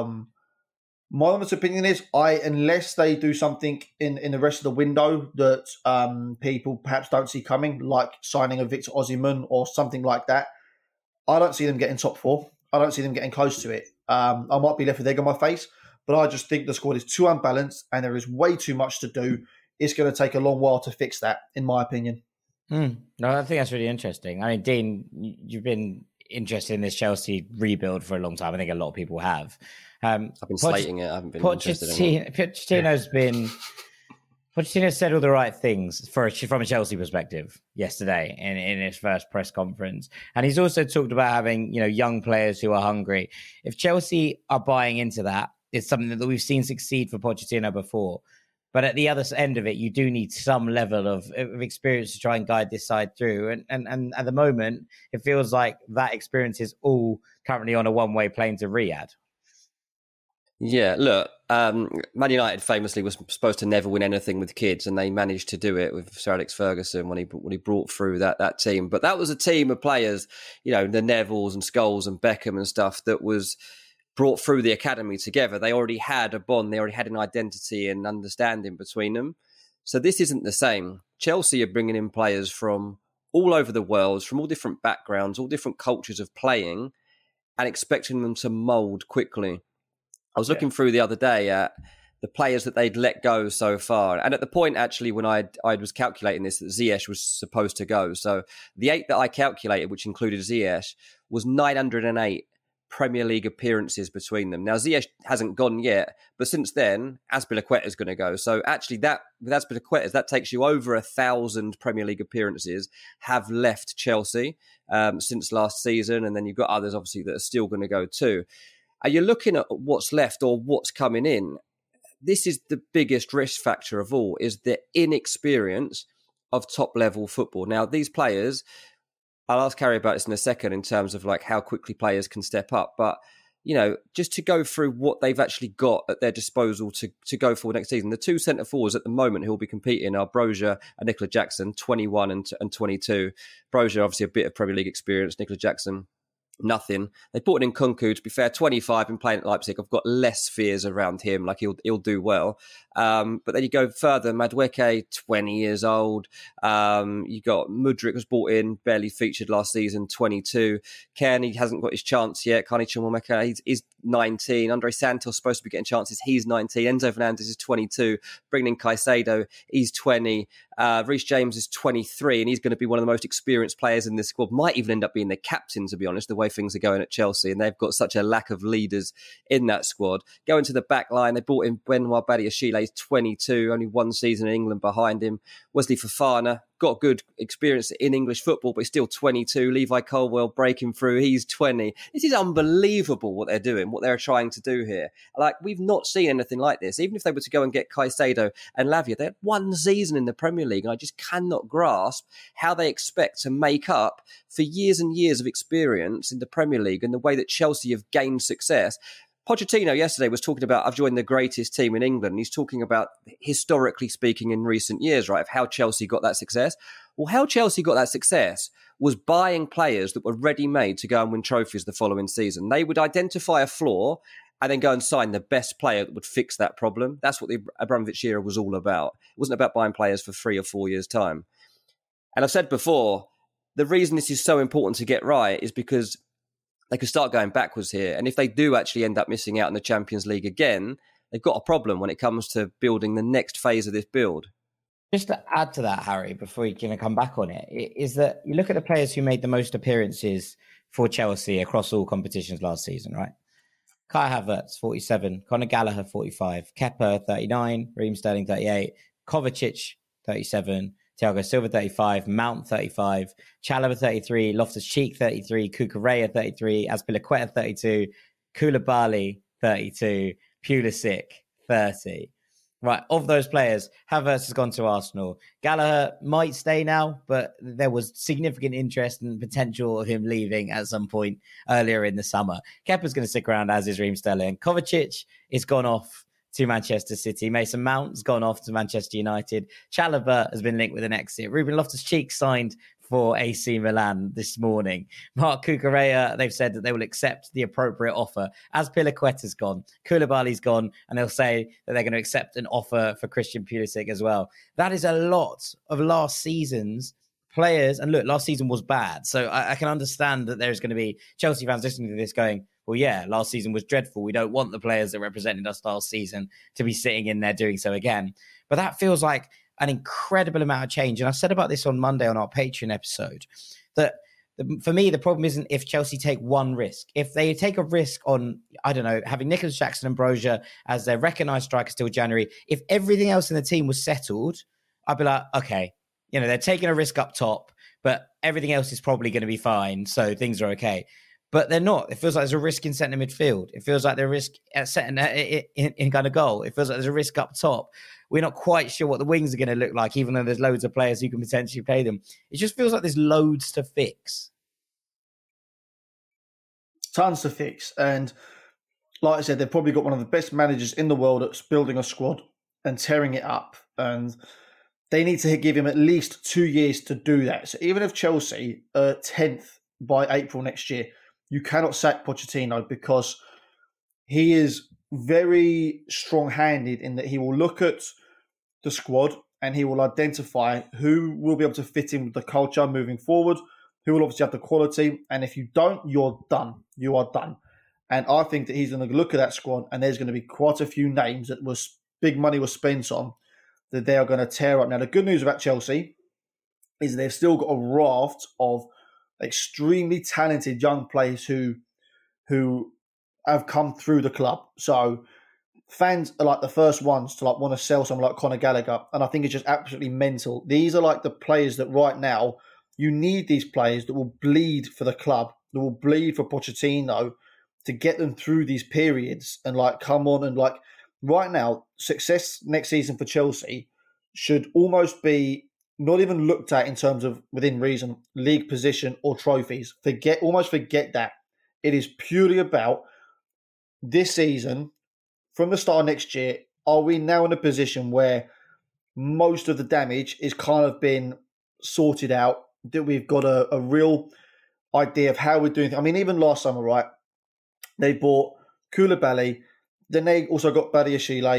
My honest opinion is, unless they do something in the rest of the window that people perhaps don't see coming, like signing a Victor Osimhen or something like that, I don't see them getting top four. I don't see them getting close to it. I might be left with egg on my face, but I just think the squad is too unbalanced and there is way too much to do. It's going to take a long while to fix that, in my opinion. No, I think that's really interesting. I mean, Dean, you've been interested in this Chelsea rebuild for a long time. I think a lot of people have. I've been slating it. I haven't been interested in it. Pochettino said all the right things from a Chelsea perspective yesterday in his first press conference. And he's also talked about having, young players who are hungry. If Chelsea are buying into that, it's something that we've seen succeed for Pochettino before. But at the other end of it, you do need some level of experience to try and guide this side through. And at the moment, it feels like that experience is all currently on a one-way plane to Riyadh. Yeah, look, Man United famously was supposed to never win anything with kids, and they managed to do it with Sir Alex Ferguson when he brought through that team. But that was a team of players, the Nevilles and Scholes and Beckham and stuff that was brought through the academy together. They already had a bond. They already had an identity and understanding between them. So this isn't the same. Chelsea are bringing in players from all over the world, from all different backgrounds, all different cultures of playing, and expecting them to mould quickly. I was looking through the other day at the players that they'd let go so far. And at the point, actually, when I was calculating this, that Ziyech was supposed to go. So the 8 that I calculated, which included Ziyech, was 908 Premier League appearances between them. Now, Ziyech hasn't gone yet, but since then, Azpilicueta is going to go. So actually, with Azpilicueta, that takes you over 1,000 Premier League appearances have left Chelsea since last season. And then you've got others, obviously, that are still going to go too. Are you looking at what's left or what's coming in? This is the biggest risk factor of all, is the inexperience of top-level football. Now, these players, I'll ask Harry about this in a second in terms of like how quickly players can step up. But, just to go through what they've actually got at their disposal to go for next season. The 2 centre-forwards at the moment who will be competing are Broja and Nicola Jackson, 21 and 22. Broja, obviously a bit of Premier League experience. Nicola Jackson, nothing. They brought in Kunku, to be fair, 25 and playing at Leipzig. I've got less fears around him. Like he'll do well. But then you go further, Madueke, 20 years old. You got Mudryk was brought in, barely featured last season, 22. Kearney hasn't got his chance yet. Carney Chumwameka, he's 19. Andre Santos supposed to be getting chances. He's 19. Enzo Fernandez is 22. Bringing in Caicedo, he's 20. Reece James is 23, and he's going to be one of the most experienced players in this squad. Might even end up being the captain, to be honest, the way things are going at Chelsea. And they've got such a lack of leaders in that squad. Going to the back line, they brought in Benoit Badiashile, he's 22, only one season in England behind him. Wesley Fofana, got good experience in English football, but he's still 22. Levi Colwill breaking through, he's 20. This is unbelievable what they're doing, what they're trying to do here. Like, we've not seen anything like this. Even if they were to go and get Caicedo and Lavia, they had one season in the Premier League, and I just cannot grasp how they expect to make up for years and years of experience in the Premier League and the way that Chelsea have gained success. Pochettino yesterday was talking about, I've joined the greatest team in England. And he's talking about, historically speaking, in recent years, right, of how Chelsea got that success. Well, how Chelsea got that success was buying players that were ready-made to go and win trophies the following season. They would identify a flaw and then go and sign the best player that would fix that problem. That's what the Abramovich era was all about. It wasn't about buying players for 3 or 4 years' time. And I've said before, the reason this is so important to get right is because they could start going backwards here. And if they do actually end up missing out in the Champions League again, they've got a problem when it comes to building the next phase of this build. Just to add to that, Harry, before you can come back on it, is that you look at the players who made the most appearances for Chelsea across all competitions last season, right? Kai Havertz, 47. Conor Gallagher, 45. Kepa, 39. Raheem Sterling, 38. Kovacic, 37. Thiago Silva, 35. Mount, 35. Chalobah, 33. Loftus-Cheek, 33. Cucurella, 33. Azpilicueta, 32. Koulibaly, 32. Pulisic, 30. Right, of those players, Havertz has gone to Arsenal. Gallagher might stay now, but there was significant interest and potential of him leaving at some point earlier in the summer. Kepa's going to stick around, as is Raheem Sterling. Kovacic is gone off to Manchester City. Mason Mount's gone off to Manchester United. Chalobah has been linked with an exit. Ruben Loftus-Cheek signed for AC Milan this morning. Marc Cucurella, they've said that they will accept the appropriate offer. Azpilicueta's gone, Koulibaly's gone, and they'll say that they're going to accept an offer for Christian Pulisic as well. That is a lot of last season's players. And look, last season was bad. So I can understand that there's going to be Chelsea fans listening to this going, well, yeah, last season was dreadful. We don't want the players that represented us last season to be sitting in there doing so again. But that feels like an incredible amount of change. And I said about this on Monday on our Patreon episode, that for me, the problem isn't if Chelsea take one risk. If they take a risk on, I don't know, having Nicholas Jackson-Ambrosio as their recognised striker till January, if everything else in the team was settled, I'd be like, okay, you know, they're taking a risk up top, but everything else is probably going to be fine, so things are okay. But they're not. It feels like there's a risk in centre midfield. It feels like there's a risk at setting in kind of goal. It feels like there's a risk up top. We're not quite sure what the wings are going to look like, even though there's loads of players who can potentially play them. It just feels like there's loads to fix. Tons to fix. And like I said, they've probably got one of the best managers in the world at building a squad and tearing it up. And they need to give him at least 2 years to do that. So even if Chelsea are 10th by April next year, you cannot sack Pochettino because he is very strong-handed in that he will look at the squad and he will identify who will be able to fit in with the culture moving forward, who will obviously have the quality. And if you don't, you're done. You are done. And I think that he's going to look at that squad and there's going to be quite a few names that was big money was spent on that they are going to tear up. Now, the good news about Chelsea is they've still got a raft of extremely talented young players who have come through the club. So fans are like the first ones to like want to sell someone like Conor Gallagher. And I think it's just absolutely mental. These are like the players that right now, you need these players that will bleed for the club, that will bleed for Pochettino to get them through these periods and like come on and like right now, success next season for Chelsea should almost be not even looked at in terms of within reason, league position or trophies. Almost forget that. It is purely about this season, from the start of next year, are we now in a position where most of the damage is kind of been sorted out, that we've got a real idea of how we're doing things. I mean, even last summer, right, they bought Koulibaly, then they also got Badiashile,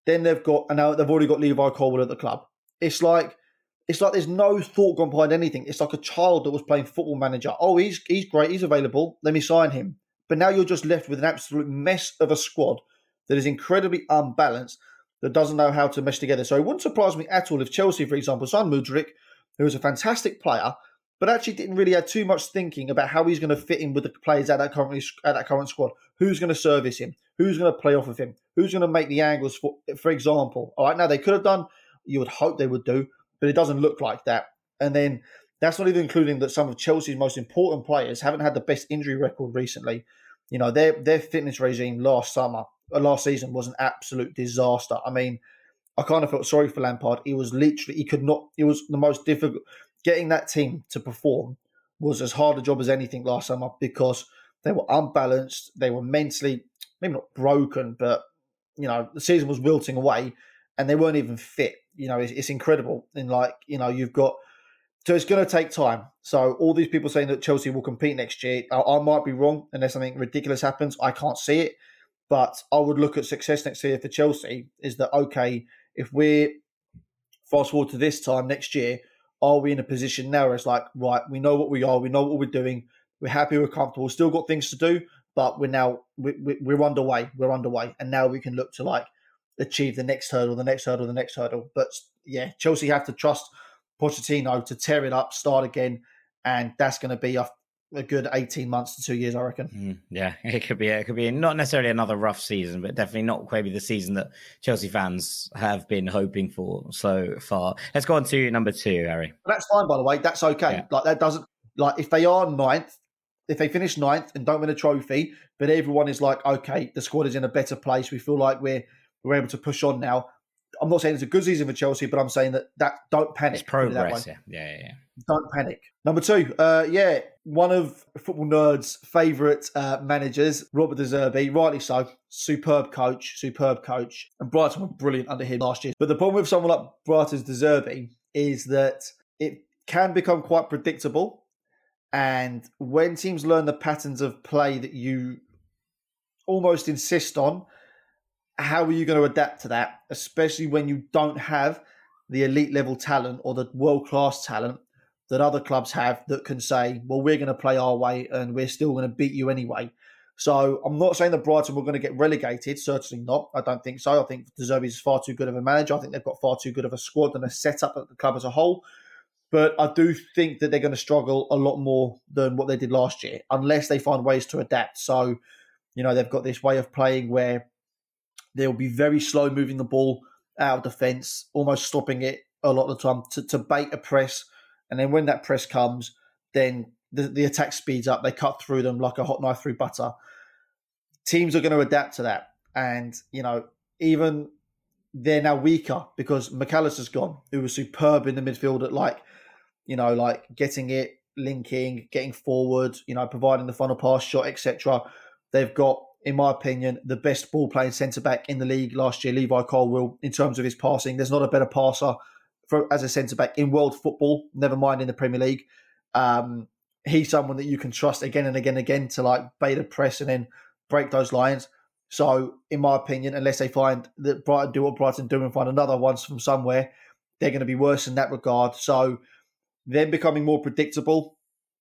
Then they've already got Levi Colwill at the club. It's like there's no thought gone behind anything. It's like a child that was playing Football Manager. Oh, he's great. He's available. Let me sign him. But now you're just left with an absolute mess of a squad that is incredibly unbalanced, that doesn't know how to mesh together. So it wouldn't surprise me at all if Chelsea, for example, signed Mudryk, who is a fantastic player, but actually didn't really have too much thinking about how he's going to fit in with the players at that current squad. Who's going to service him? Who's going to play off of him? Who's going to make the angles, for example? All right, now they could have done, you would hope they would do, but it doesn't look like that. And then that's not even including that some of Chelsea's most important players haven't had the best injury record recently. You know, their fitness regime last season was an absolute disaster. I mean, I kind of felt sorry for Lampard. It was the most difficult. Getting that team to perform was as hard a job as anything last summer because they were unbalanced. They were mentally, maybe not broken, but, you know, the season was wilting away and they weren't even fit. You know, it's incredible. And so it's going to take time. So all these people saying that Chelsea will compete next year, I might be wrong unless something ridiculous happens. I can't see it. But I would look at success next year for Chelsea is that, okay, if we're fast forward to this time next year, are we in a position now where it's like, right, we know what we are, we know what we're doing, we're happy, we're comfortable, still got things to do, but we're underway. We're underway. And now we can look to like achieve the next hurdle. But yeah, Chelsea have to trust Pochettino to tear it up, start again, and that's going to be a good 18 months to 2 years, I reckon. Yeah, it could be not necessarily another rough season, but definitely not maybe the season that Chelsea fans have been hoping for so far. Let's go on to number 2, Harry. That's fine, by the way. That's okay. Yeah. Like that doesn't if they are ninth, if they finish ninth and don't win a trophy, but everyone is like, okay, the squad is in a better place. We feel like we're able to push on now. I'm not saying it's a good season for Chelsea, but I'm saying that don't panic. It's progress, yeah. Don't panic. Number 2, one of Football Nerd's favourite managers, Robert De Zerbi, rightly so. Superb coach. And Brighton were brilliant under him last year. But the problem with someone like Brighton's De Zerbi is that it can become quite predictable. And when teams learn the patterns of play that you almost insist on, how are you going to adapt to that, especially when you don't have the elite level talent or the world-class talent that other clubs have that can say, well, we're going to play our way and we're still going to beat you anyway. So I'm not saying that Brighton were going to get relegated. Certainly not. I don't think so. I think De Zerbi is far too good of a manager. I think they've got far too good of a squad and a setup at the club as a whole. But I do think that they're going to struggle a lot more than what they did last year, unless they find ways to adapt. So, you know, they've got this way of playing where they'll be very slow moving the ball out of defence, almost stopping it a lot of the time to bait a press. And then when that press comes, then the attack speeds up. They cut through them like a hot knife through butter. Teams are going to adapt to that. And, you know, even they're now weaker because McAllister's gone, who was superb in the midfield at getting it, linking, getting forward, providing the final pass shot, etc. They've got, in my opinion, the best ball-playing centre-back in the league last year, Levi Colwill, in terms of his passing. There's not a better passer as a centre-back in world football, never mind in the Premier League. He's someone that you can trust again and again and again to bait a press and then break those lines. So, in my opinion, unless they find that Brighton do what Brighton do and find another one from somewhere, they're going to be worse in that regard. So, them becoming more predictable,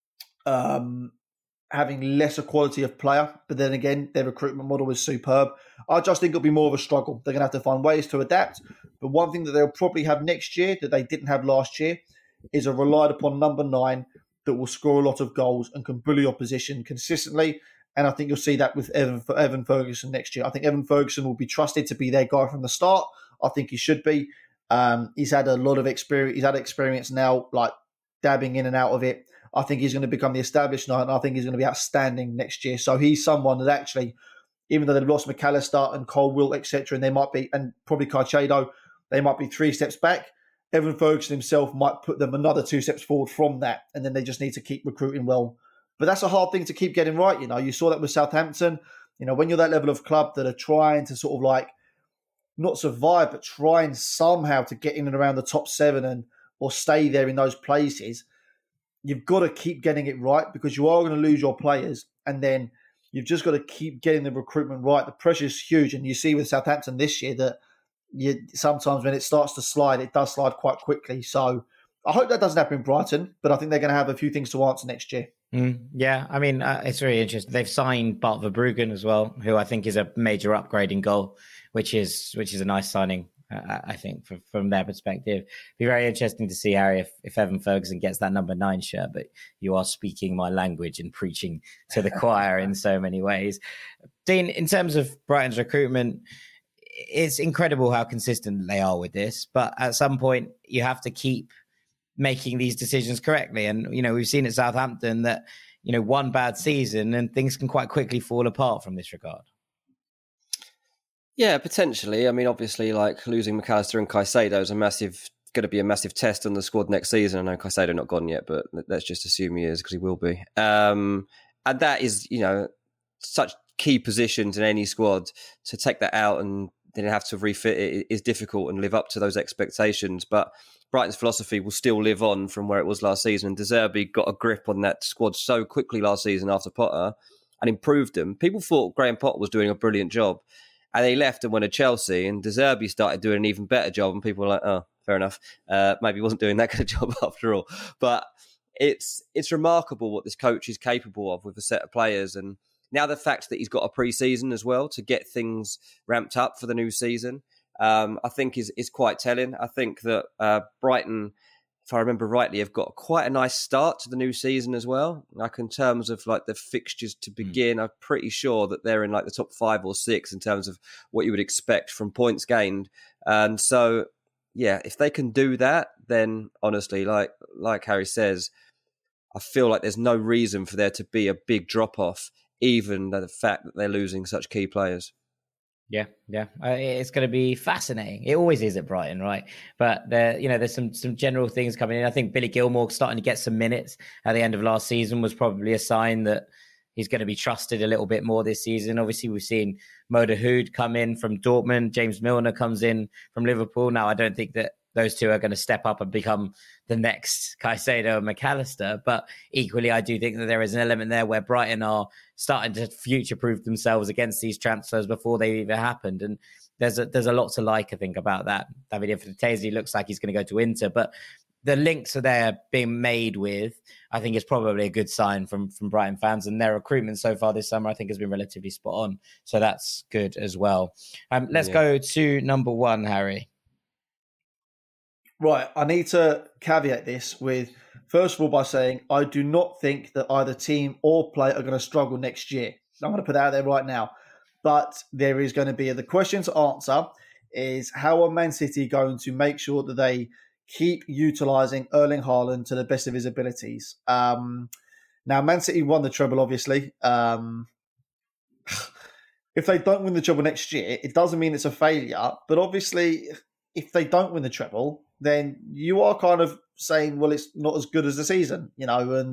having lesser quality of player, but then again, their recruitment model is superb. I just think it'll be more of a struggle. They're going to have to find ways to adapt. But one thing that they'll probably have next year that they didn't have last year is a relied upon number 9 that will score a lot of goals and can bully opposition consistently. And I think you'll see that with Evan Ferguson next year. I think Evan Ferguson will be trusted to be their guy from the start. I think he should be. He's had a lot of experience. He's had experience now, dabbing in and out of it. I think he's going to become the established 9, and I think he's going to be outstanding next year. So he's someone that actually, even though they've lost McAllister and Colwill, etc., and they might be, and probably Caicedo, they might be 3 steps back. Evan Ferguson himself might put them another 2 steps forward from that, and then they just need to keep recruiting well. But that's a hard thing to keep getting right. You saw that with Southampton. When you're that level of club that are trying to sort of not survive, but trying somehow to get in and around the top 7 or stay there in those places, you've got to keep getting it right because you are going to lose your players. And then you've just got to keep getting the recruitment right. The pressure is huge. And you see with Southampton this year that sometimes when it starts to slide, it does slide quite quickly. So I hope that doesn't happen in Brighton, but I think they're going to have a few things to answer next year. Yeah, I mean, it's really interesting. They've signed Bart Verbruggen as well, who I think is a major upgrade in goal, which is a nice signing, I think, from their perspective. Be very interesting to see, Harry, if Evan Ferguson gets that number 9 shirt, but you are speaking my language and preaching to the choir in so many ways. Dean, in terms of Brighton's recruitment, it's incredible how consistent they are with this, but at some point you have to keep making these decisions correctly. And, we've seen at Southampton that, one bad season and things can quite quickly fall apart from this regard. Yeah, potentially. I mean, obviously, like losing McAllister and Caicedo is going to be a massive test on the squad next season. I know Caicedo not gone yet, but let's just assume he is because he will be. And that is, such key positions in any squad. To take that out and then have to refit it is difficult and live up to those expectations. But Brighton's philosophy will still live on from where it was last season. And De Zerbi got a grip on that squad so quickly last season after Potter and improved them. People thought Graham Potter was doing a brilliant job. And they left and went to Chelsea, and De Zerbi started doing an even better job. And people were like, oh, fair enough. Maybe he wasn't doing that good a job after all. But it's remarkable what this coach is capable of with a set of players. And now the fact that he's got a pre-season as well to get things ramped up for the new season, I think is quite telling. I think that Brighton, if I remember rightly, have got quite a nice start to the new season as well. Like in terms of like the fixtures to begin, I'm pretty sure that they're in like the top 5 or 6 in terms of what you would expect from points gained. And so, yeah, if they can do that, then honestly, like Harry says, I feel like there's no reason for there to be a big drop-off, even the fact that they're losing such key players. Yeah. It's going to be fascinating. It always is at Brighton, right? But there's some general things coming in. I think Billy Gilmour starting to get some minutes at the end of last season was probably a sign that he's going to be trusted a little bit more this season. Obviously, we've seen Mo Dahoud come in from Dortmund. James Milner comes in from Liverpool. Now, I don't think that those two are going to step up and become the next Caicedo and McAllister. But equally, I do think that there is an element there where Brighton are starting to future-proof themselves against these transfers before they even happened. And there's a lot to like, I think, about that. Davide Fratesi looks like he's going to go to Inter, but the links are there being made with, I think, is probably a good sign from Brighton fans. And their recruitment so far this summer, I think, has been relatively spot on. So that's good as well. Let's go to number 1, Harry. Right, I need to caveat this with, first of all, by saying I do not think that either team or player are going to struggle next year. I'm going to put that out there right now. But there is going to be, the question to answer is, how are Man City going to make sure that they keep utilising Erling Haaland to the best of his abilities? Now, Man City won the treble, obviously. If they don't win the treble next year, it doesn't mean it's a failure. But obviously, if they don't win the treble, then you are kind of saying, well, it's not as good as the season, and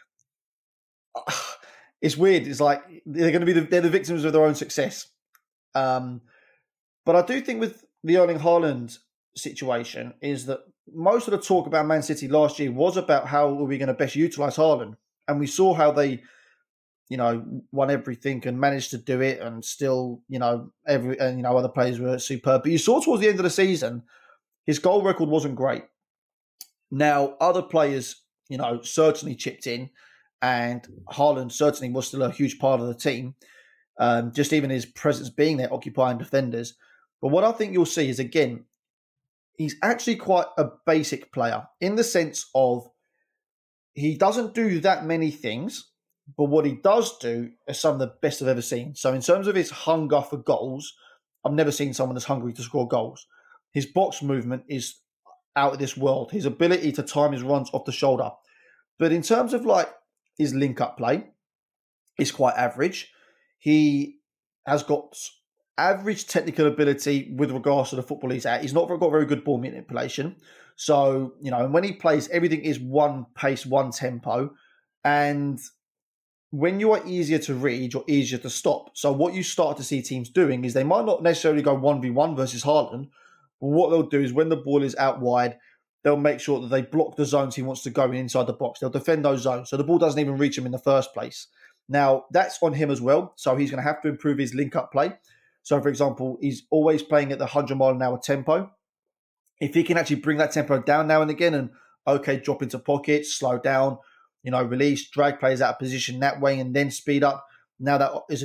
it's weird. It's like they're going to be they're the victims of their own success. But I do think with the Erling Haaland situation is that most of the talk about Man City last year was about how are we going to best utilise Haaland, and we saw how they, won everything and managed to do it, and still, other players were superb. But you saw towards the end of the season, his goal record wasn't great. Now, other players, certainly chipped in, and Haaland certainly was still a huge part of the team, just even his presence being there, occupying defenders. But what I think you'll see is, again, he's actually quite a basic player in the sense of he doesn't do that many things, but what he does do is some of the best I've ever seen. So in terms of his hunger for goals, I've never seen someone that's hungry to score goals. His box movement is out of this world. His ability to time his runs off the shoulder. But in terms of his link-up play, is quite average. He has got average technical ability with regards to the football he's at. He's not got very good ball manipulation. So, and when he plays, everything is one pace, one tempo. And when you are easier to read, you're easier to stop. So what you start to see teams doing is they might not necessarily go 1v1 versus Haaland, but what they'll do is when the ball is out wide, they'll make sure that they block the zones he wants to go in inside the box. They'll defend those zones, so the ball doesn't even reach him in the first place. Now, that's on him as well, so he's going to have to improve his link-up play. So, for example, he's always playing at the 100-mile-an-hour tempo. If he can actually bring that tempo down now and again and, drop into pockets, slow down, release, drag players out of position that way and then speed up, now that is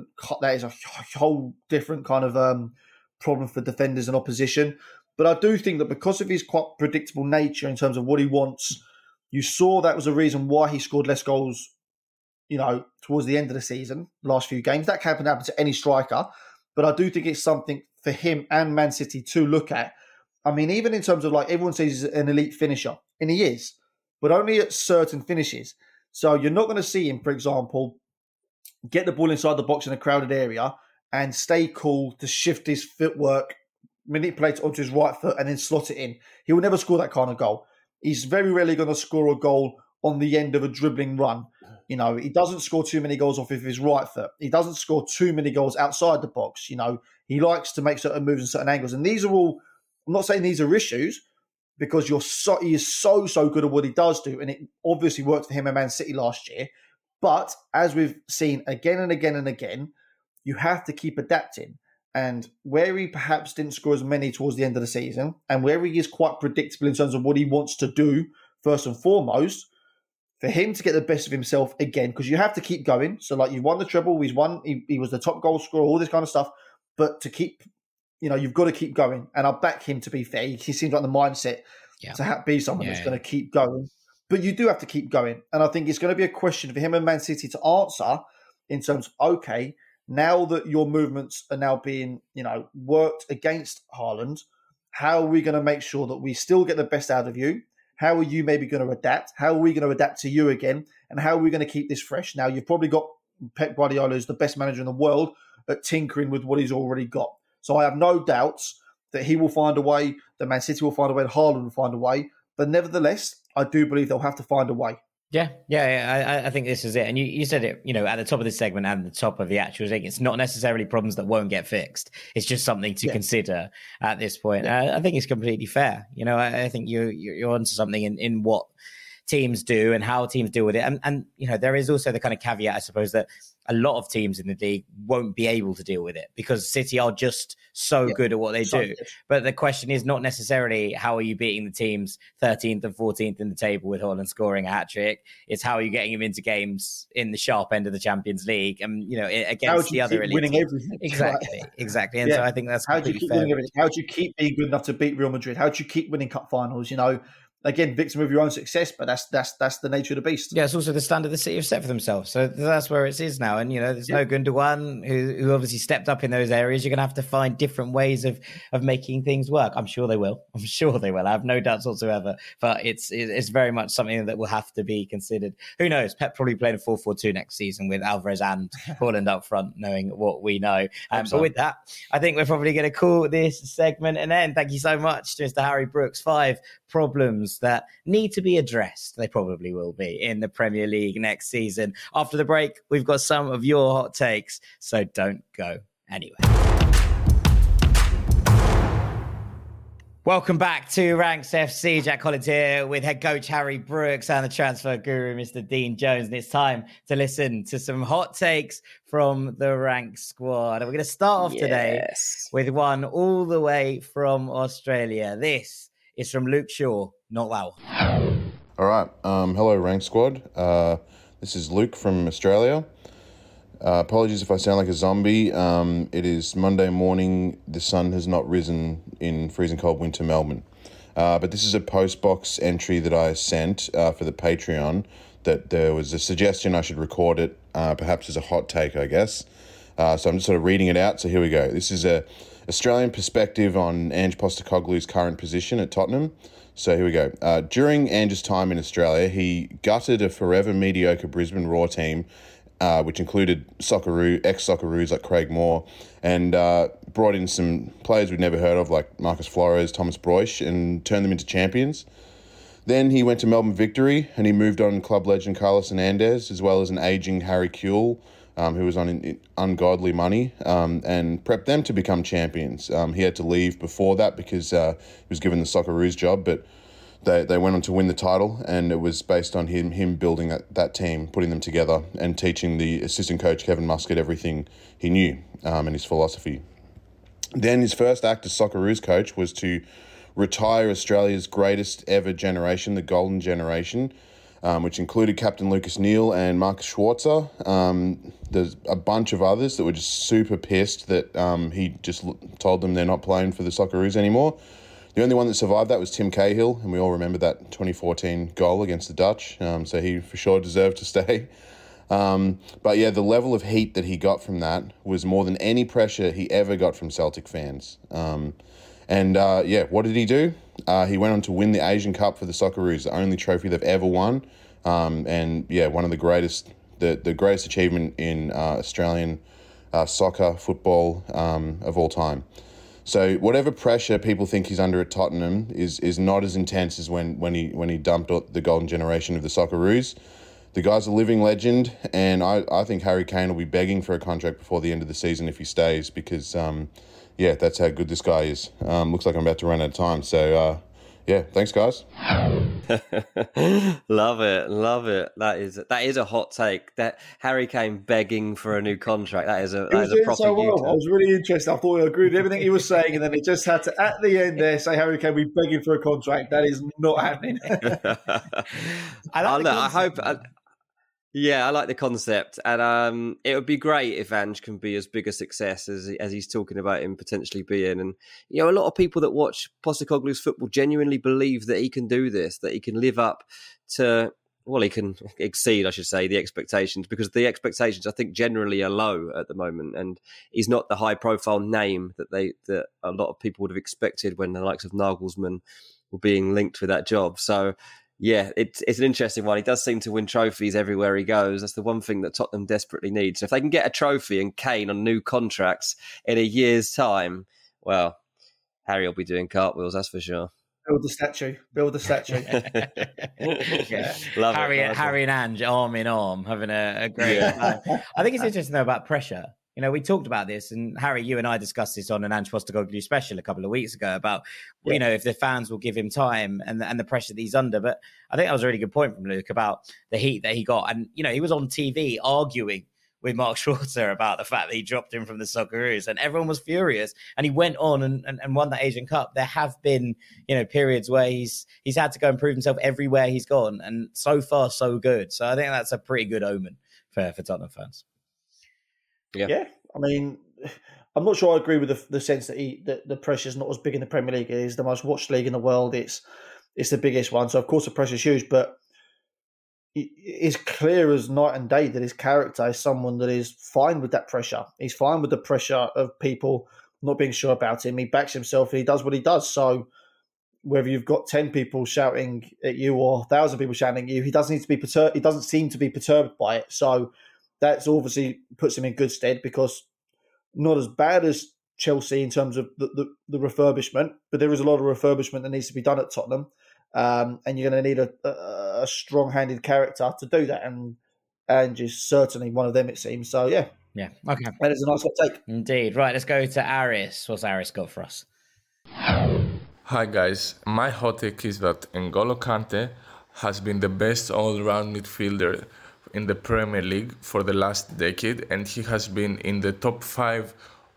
a whole different kind of problem for defenders and opposition. But I do think that because of his quite predictable nature in terms of what he wants, you saw that was a reason why he scored less goals, towards the end of the season, last few games. That can happen to any striker. But I do think it's something for him and Man City to look at. I mean, even in terms of everyone says he's an elite finisher, and he is, but only at certain finishes. So you're not going to see him, for example, get the ball inside the box in a crowded area and stay cool to shift his footwork, manipulate it onto his right foot and then slot it in. He will never score that kind of goal. He's very rarely going to score a goal on the end of a dribbling run. He doesn't score too many goals off of his right foot. He doesn't score too many goals outside the box. He likes to make certain moves and certain angles. And these are all, I'm not saying these are issues because he is so good at what he does do. And it obviously worked for him at Man City last year. But as we've seen again and again and again, you have to keep adapting. And where he perhaps didn't score as many towards the end of the season and where he is quite predictable in terms of what he wants to do, first and foremost, for him to get the best of himself again, because you have to keep going. So, you've won the treble, he was the top goal scorer, all this kind of stuff. But to keep, you've got to keep going. And I back him, to be fair. He seems like the mindset to be someone that's going to keep going. But you do have to keep going. And I think it's going to be a question for him and Man City to answer in terms of, now that your movements are now being, worked against Haaland, how are we going to make sure that we still get the best out of you? How are you maybe going to adapt? How are we going to adapt to you again? And how are we going to keep this fresh? Now, you've probably got Pep Guardiola, who's the best manager in the world, at tinkering with what he's already got. So I have no doubts that he will find a way, that Man City will find a way, that Haaland will find a way. But nevertheless, I do believe they'll have to find a way. Yeah. I think this is it. And you said it, at the top of this segment and the top of the actual thing. It's not necessarily problems that won't get fixed. It's just something to consider at this point. I think it's completely fair. I think you're onto something in what teams do and how teams deal with it. And there is also the kind of caveat, I suppose, that a lot of teams in the league won't be able to deal with it because City are just so good at what they do. But the question is not necessarily how are you beating the teams 13th and 14th in the table with Haaland scoring a hat-trick. It's how are you getting him into games in the sharp end of the Champions League and, against the other elite winning teams. Everything. Exactly. And so I think that's completely fair. How do you keep being good enough to beat Real Madrid? How do you keep winning cup finals? Again, victim of your own success, but that's the nature of the beast. Yeah, it's also the standard the City have set for themselves. So that's where it is now. And, there's no Gundogan who obviously stepped up in those areas. You're going to have to find different ways of making things work. I'm sure they will. I have no doubts whatsoever. But it's very much something that will have to be considered. Who knows? Pep probably playing a 4-4-2 next season with Alvarez and Haaland up front, knowing what we know. But with that, I think we're probably going to call this segment an end. Thank you so much to Mr. Harry Brooks. 5 problems that need to be addressed. They probably will be in the Premier League next season. After the break, we've got some of your hot takes, so don't go anywhere. Welcome back to Ranks FC. Jack Collins here with head coach Harry Brooks and the transfer guru, Mr. Dean Jones. And it's time to listen to some hot takes from the Ranks squad. And we're going to start off today with one all the way from Australia. This is from Luke Shaw, not that one. All right. Hello, Rank Squad. This is Luke from Australia. Apologies if I sound like a zombie. It is Monday morning. The sun has not risen in freezing cold winter Melbourne. But this is a postbox entry that I sent for the Patreon that there was a suggestion I should record it, perhaps as a hot take, I guess. So I'm just sort of reading it out. So here we go. This is a Australian perspective on Ange Postecoglou's current position at Tottenham. So here we go. During Ange's time in Australia, he gutted a forever mediocre Brisbane Roar team, which included ex-Socceroos like Craig Moore, and brought in some players we'd never heard of like Marcus Flores, Thomas Broich, and turned them into champions. Then he went to Melbourne Victory, and he moved on club legend Carlos Hernandez, as well as an ageing Harry Kewell, who was on ungodly money, and prepped them to become champions. He had to leave before that because he was given the Socceroos job, but they went on to win the title, and it was based on him building that team, putting them together, and teaching the assistant coach Kevin Muscat everything he knew and his philosophy. Then his first act as Socceroos coach was to retire Australia's greatest ever generation, the Golden Generation, which included Captain Lucas Neal and Marcus Schwarzer. There's a bunch of others that were just super pissed that he just told them they're not playing for the Socceroos anymore. The only one that survived that was Tim Cahill, and we all remember that 2014 goal against the Dutch, so he for sure deserved to stay. But yeah, the level of heat that he got from that was more than any pressure he ever got from Celtic fans. What did he do? He went on to win the Asian Cup for the Socceroos, the only trophy they've ever won, one of the greatest achievement in Australian soccer, football of all time. So whatever pressure people think he's under at Tottenham is not as intense as when he dumped the Golden Generation of the Socceroos. The guy's a living legend, and I think Harry Kane will be begging for a contract before the end of the season if he stays, because that's how good this guy is. Looks like I'm about to run out of time. So thanks guys. Love it. That is a hot take. That Harry Kane begging for a new contract. That is a proper. So well. I was really interested. I thought I agreed with everything he was saying, and then he just had to at the end there say Harry Kane be begging for a contract. That is not happening. I like the concept, and it would be great if Ange can be as big a success as he's talking about him potentially being. And a lot of people that watch Postecoglou's football genuinely believe that he can do this, that he can live up to. Well, he can exceed, I should say, the expectations, because the expectations I think generally are low at the moment, and he's not the high-profile name that a lot of people would have expected when the likes of Nagelsmann were being linked with that job. So. Yeah, it's an interesting one. He does seem to win trophies everywhere he goes. That's the one thing that Tottenham desperately needs. So if they can get a trophy and Kane on new contracts in a year's time, well, Harry will be doing cartwheels, that's for sure. Build the statue. Yeah. Love Harry and Ange, arm in arm, having a great time. I think it's interesting, though, about pressure. We talked about this, and Harry, you and I discussed this on an Ange Postecoglou special a couple of weeks ago about, if the fans will give him time and the pressure that he's under. But I think that was a really good point from Luke about the heat that he got. And, he was on TV arguing with Mark Schwarzer about the fact that he dropped him from the Socceroos, and everyone was furious. And he went on and won the Asian Cup. There have been, periods where he's had to go and prove himself everywhere he's gone. And so far, so good. So I think that's a pretty good omen for Tottenham fans. Yeah, I mean, I'm not sure I agree with the sense that the pressure's not as big in the Premier League. It is the most watched league in the world. It's the biggest one. So, of course, the pressure's huge, but it's clear as night and day that his character is someone that is fine with that pressure. He's fine with the pressure of people not being sure about him. He backs himself and he does what he does. So whether you've got 10 people shouting at you or 1,000 people shouting at you, he doesn't seem to be perturbed by it. So that's obviously puts him in good stead, because not as bad as Chelsea in terms of the refurbishment, but there is a lot of refurbishment that needs to be done at Tottenham. And you're going to need a strong-handed character to do that. And is certainly one of them, it seems. So, yeah. Yeah, okay. That is a nice hot take. Indeed. Right, let's go to Aris. What's Aris got for us? Hi, guys. My hot take is that N'Golo Kante has been the best all-round midfielder in the Premier League for the last decade, and he has been in the top 5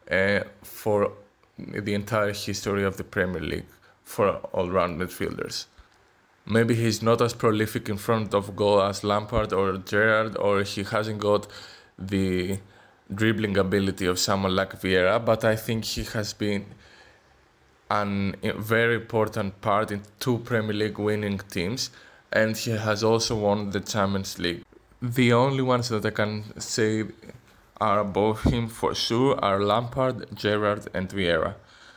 for the entire history of the Premier League for all-round midfielders. Maybe he's not as prolific in front of goal as Lampard or Gerrard, or he hasn't got the dribbling ability of someone like Vieira, but I think he has been a very important part in 2 Premier League winning teams, and he has also won the Champions League. The only ones that I can say are above him for sure are Lampard, Gerrard and Vieira.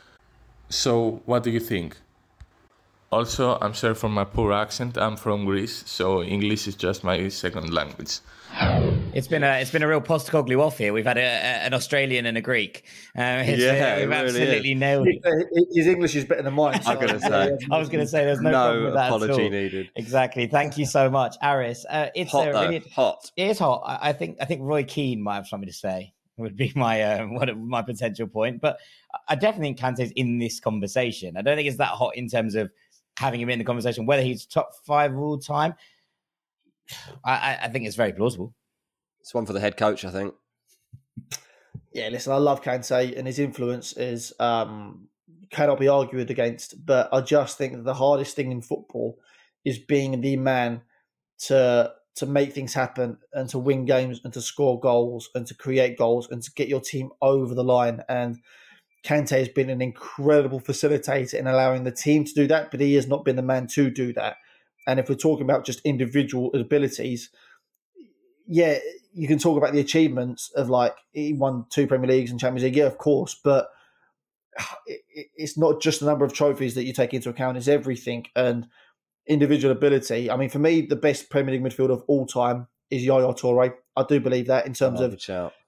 So what do you think? Also, I'm sorry for my poor accent. I'm from Greece, so English is just my second language. It's been a real Postecoglou off here. We've had an Australian and a Greek. We've absolutely nailed it. His English is better than mine. So I was going to say there's no problem with that apology at all. Needed. Exactly. Thank you so much, Aris. It's hot. It is hot. I think Roy Keane might have something to say. Would be my potential point, but I definitely think Kante's in this conversation. I don't think it's that hot in terms of having him in the conversation, whether he's top 5 of all time, I think it's very plausible. It's one for the head coach, I think. Yeah, listen, I love Kante, and his influence is cannot be argued against. But I just think that the hardest thing in football is being the man to make things happen and to win games and to score goals and to create goals and to get your team over the line. And Kante has been an incredible facilitator in allowing the team to do that, but he has not been the man to do that. And if we're talking about just individual abilities, yeah, you can talk about the achievements of like he won 2 Premier Leagues and Champions League, yeah, of course, but it's not just the number of trophies that you take into account, it's everything. And individual ability, I mean, for me, the best Premier League midfielder of all time is Yaya Toure. I do believe that in terms of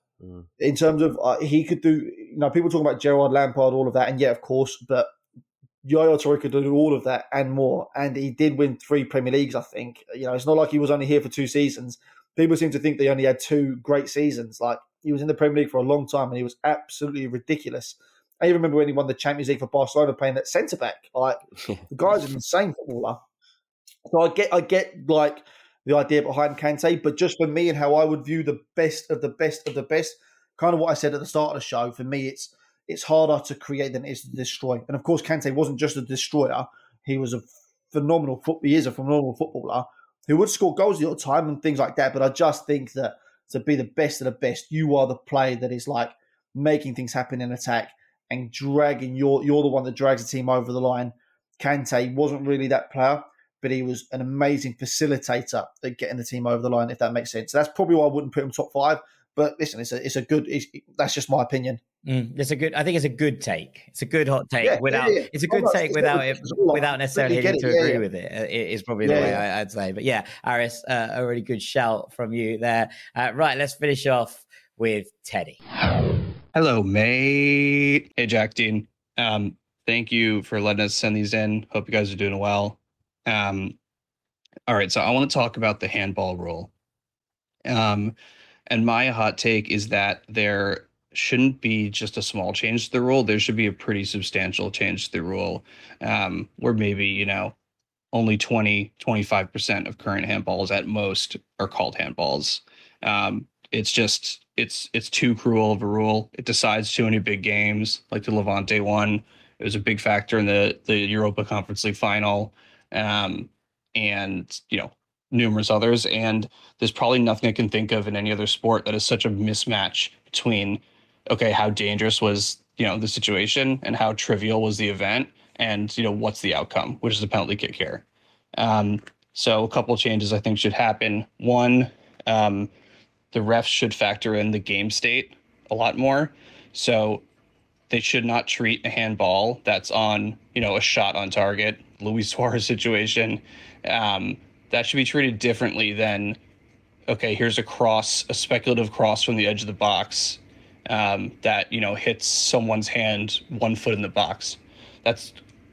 he could do, you know, people talk about Gerrard, Lampard, all of that, and yeah, of course, but Yaya Toure could do all of that and more. And he did win 3 Premier Leagues, I think. You know, it's not like he was only here for 2 seasons. People seem to think they only had 2 great seasons. Like, he was in the Premier League for a long time and he was absolutely ridiculous. I even remember when he won the Champions League for Barcelona playing at centre-back. Like, the guy's an insane footballer. So I get like the idea behind Kante, but just for me and how I would view the best of the best of the best, kind of what I said at the start of the show, for me it's harder to create than it is to destroy. And of course, Kante wasn't just a destroyer; he was a phenomenal footballer who would score goals the odd time and things like that. But I just think that to be the best of the best, you are the player that is like making things happen in attack and dragging. You're the one that drags the team over the line. Kante wasn't really that player, but he was an amazing facilitator at getting the team over the line, if that makes sense. So that's probably why I wouldn't put him top 5. But listen, that's just my opinion. I think it's a good take. It's a good hot take. It's a good take without necessarily needing to agree with it. Is probably the way I'd say. But yeah, Aris, a really good shout from you there. Right, let's finish off with Teddy. Hello, mate. Hey, Jack Dean. Thank you for letting us send these in. Hope you guys are doing well. All right, so I want to talk about the handball rule. And my hot take is that there shouldn't be just a small change to the rule. There should be a pretty substantial change to the rule, where maybe, only 20-25% of current handballs at most are called handballs. It's too cruel of a rule. It decides too many big games, like the Levante one. It was a big factor in the Europa Conference League final. And numerous others. And there's probably nothing I can think of in any other sport that is such a mismatch between, okay, how dangerous was, the situation and how trivial was the event and, what's the outcome, which is a penalty kick here. So a couple of changes I think should happen. One, the refs should factor in the game state a lot more. So they should not treat a handball that's on, a shot on target, Luis Suarez situation. That should be treated differently than, okay, here's a speculative cross from the edge of the box that, hits someone's hand 1 foot in the box. That's,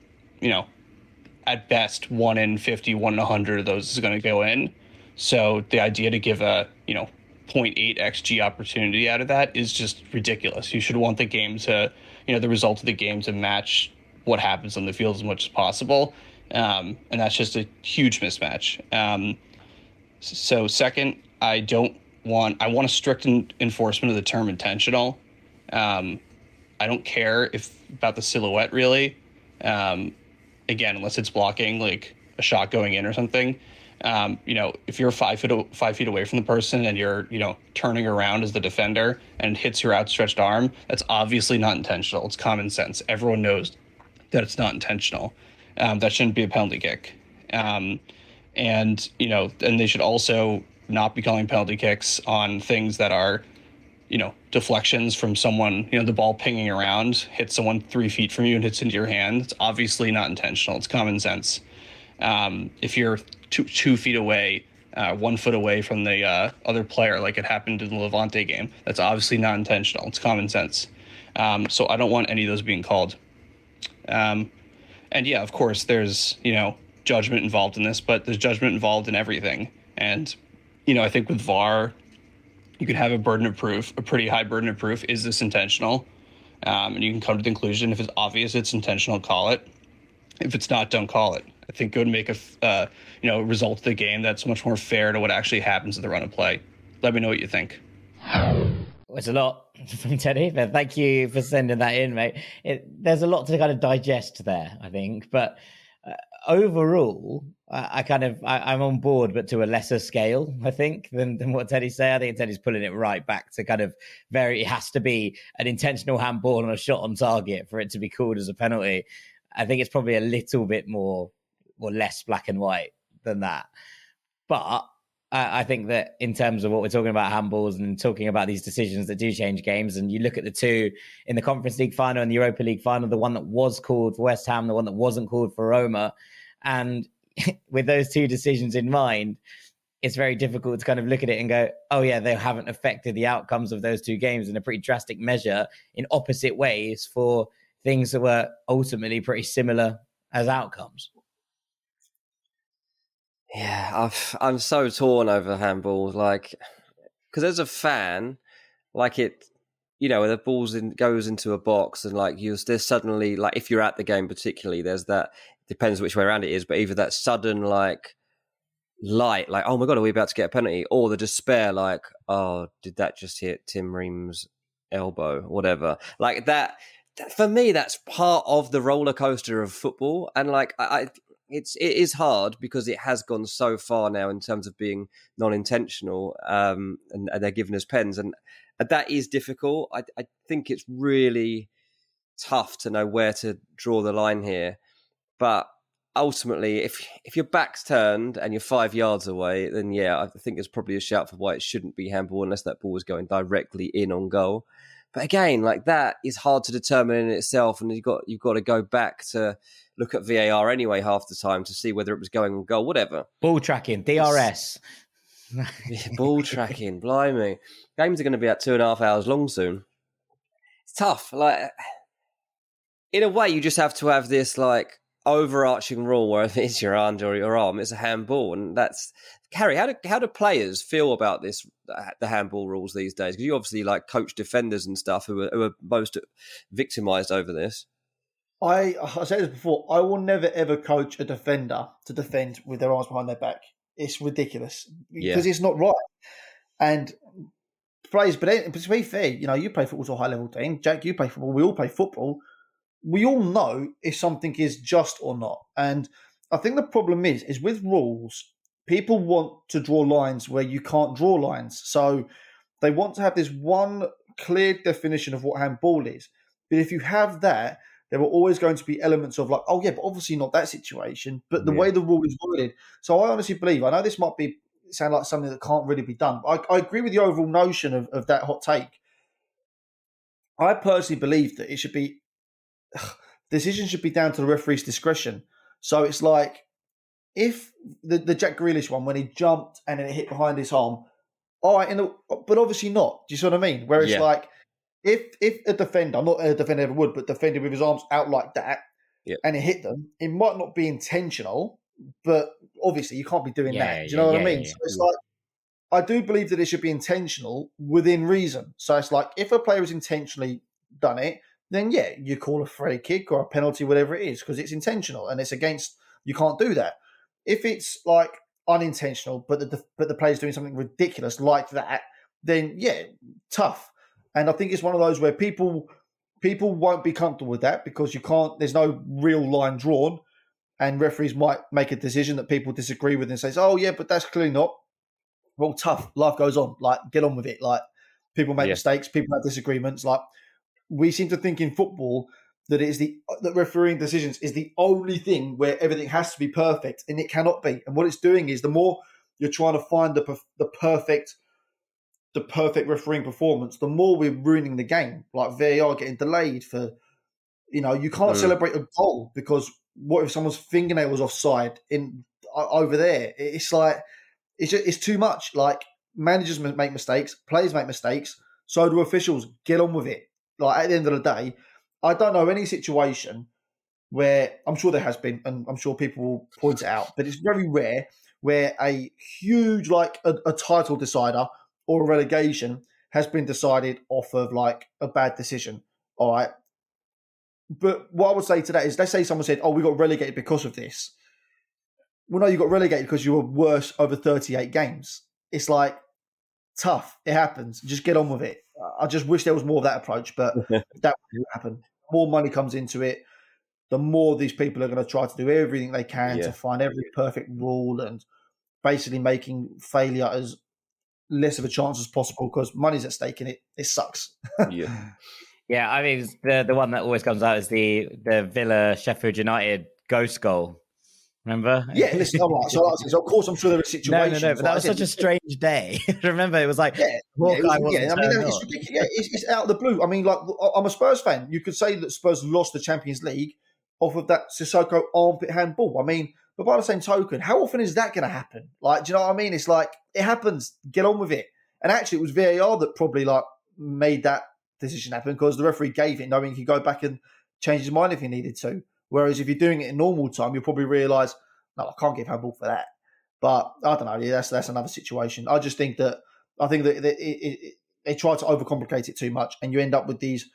at best 1 in 50, 1 in 100 of those is going to go in. So the idea to give a, 0.8 XG opportunity out of that is just ridiculous. You should want the game to, the result of the game to match what happens on the field as much as possible. And that's just a huge mismatch. So second, I want a strict enforcement of the term intentional. I don't care about the silhouette really. Again, unless it's blocking like a shot going in or something. If you're 5 feet away from the person and you're, turning around as the defender and hits your outstretched arm, that's obviously not intentional. It's common sense. Everyone knows that it's not intentional. That shouldn't be a penalty kick. And they should also not be calling penalty kicks on things that are, deflections from someone, the ball pinging around, hits someone 3 feet from you and hits into your hand. It's obviously not intentional. It's common sense. If you're 2 feet away, 1 foot away from the other player, like it happened in the Levante game, that's obviously not intentional. It's common sense. So I don't want any of those being called. And yeah, of course, there's, judgment involved in this, but there's judgment involved in everything. And, I think with VAR, you could have a burden of proof, a pretty high burden of proof. Is this intentional? And you can come to the conclusion, if it's obvious it's intentional, call it. If it's not, don't call it. I think it would make a result of the game that's much more fair to what actually happens at the run of play. Let me know what you think. It's a lot from Teddy, but thank you for sending that in, mate. There's a lot to kind of digest there, I think. But overall, I'm on board, but to a lesser scale, I think, than what Teddy's saying. I think Teddy's pulling it right back to kind of it has to be an intentional handball and a shot on target for it to be called as a penalty. I think it's probably a little bit more or less black and white than that. But I think that in terms of what we're talking about handballs and talking about these decisions that do change games, and you look at the two in the Conference League final and the Europa League final, the one that was called for West Ham, the one that wasn't called for Roma, and with those two decisions in mind, it's very difficult to kind of look at it and go, oh yeah, they haven't affected the outcomes of those two games in a pretty drastic measure in opposite ways for things that were ultimately pretty similar as outcomes. Yeah, I'm so torn over handballs, like, because as a fan, like it, when the ball goes into a box and like there's suddenly, like if you're at the game particularly, there's that, depends which way around it is, but either that sudden like light, like, oh my God, are we about to get a penalty? Or the despair, like, oh, did that just hit Tim Ream's elbow, whatever. Like that, for me, that's part of the roller coaster of football. And like, it is hard because it has gone so far now in terms of being non-intentional, and they're giving us pens, and that is difficult. I think it's really tough to know where to draw the line here, but ultimately, if your back's turned and you're 5 yards away, then yeah, I think there's probably a shout for why it shouldn't be handball unless that ball is going directly in on goal. But again, like that is hard to determine in itself, and you've got to go back to look at VAR anyway half the time to see whether it was going on goal, whatever. Ball tracking, DRS. Ball tracking, blimey. Games are going to be at 2.5 hours long soon. It's tough. Like, in a way, you just have to have this like overarching rule where if it's your hand or your arm, it's a handball, and that's Harry. How do players feel about this, the handball rules these days? Because you obviously like coach defenders and stuff who are most victimised over this. I said this before. I will never ever coach a defender to defend with their arms behind their back. It's ridiculous because it's not right. And players, but to be fair, you play football to a high level team. Jack, you play football. We all play football. We all know if something is just or not. And I think the problem is with rules, people want to draw lines where you can't draw lines. So they want to have this one clear definition of what handball is. But if you have that, there are always going to be elements of like, oh yeah, but obviously not that situation. But the way the rule is worded. So I honestly believe, I know this might sound like something that can't really be done. I agree with the overall notion of that hot take. I personally believe that it should be, decisions should be down to the referee's discretion. So it's like, if the Jack Grealish one, when he jumped and then it hit behind his arm, all right, but obviously not. Do you see what I mean? Where it's like, if a defender, not a defender ever would, but defended with his arms out like that, and it hit them, it might not be intentional, but obviously you can't be doing that. Do you know what I mean? So it's like, I do believe that it should be intentional within reason. So it's like, if a player has intentionally done it, then you call a free kick or a penalty, whatever it is, because it's intentional and it's against, you can't do that. If it's like unintentional, but the player's doing something ridiculous like that, then tough. And I think it's one of those where people won't be comfortable with that because there's no real line drawn, and referees might make a decision that people disagree with and says, oh yeah, but that's clearly not. Well, tough. Life goes on. Like, get on with it. Like, people make mistakes, people have disagreements. Like, we seem to think in football that that refereeing decisions is the only thing where everything has to be perfect, and it cannot be. And what it's doing is, the more you're trying to find the perfect refereeing performance, the more we're ruining the game. Like VAR getting delayed for, you can't celebrate a goal because what if someone's fingernail was offside over there? It's like, it's too much. Like, managers make mistakes, players make mistakes, so do officials. Get on with it. Like, at the end of the day, I don't know any situation where, I'm sure there has been, and I'm sure people will point it out, but it's very rare where a huge, like a title decider or a relegation has been decided off of like a bad decision. All right. But what I would say to that is, let's say someone said, oh, we got relegated because of this. well, no, you got relegated because you were worse over 38 games. It's like, tough. It happens. Just get on with it. I just wish there was more of that approach, but that wouldn't happen. The more money comes into it, the more these people are going to try to do everything they can to find every perfect rule and basically making failure as less of a chance as possible because money's at stake in it. It sucks. Yeah, I mean, the one that always comes out is the Villa Sheffield United ghost goal. Remember? Yeah, listen, so of course I'm sure there are situations. No, but that was such a strange day. Remember, it was like Hawkeye wasn't I mean, it's ridiculous. Yeah, it's out of the blue. I mean, like, I'm a Spurs fan. You could say that Spurs lost the Champions League off of that Sissoko armpit handball. I mean, but by the same token, how often is that going to happen? Like, do you know what I mean? It's like, it happens. Get on with it. And actually, it was VAR that probably like made that decision happen because the referee gave it, knowing he could go back and change his mind if he needed to. Whereas if you're doing it in normal time, you'll probably realise, no, I can't give handball for that. But I don't know. Yeah, that's another situation. I think that they try to overcomplicate it too much, and you end up with these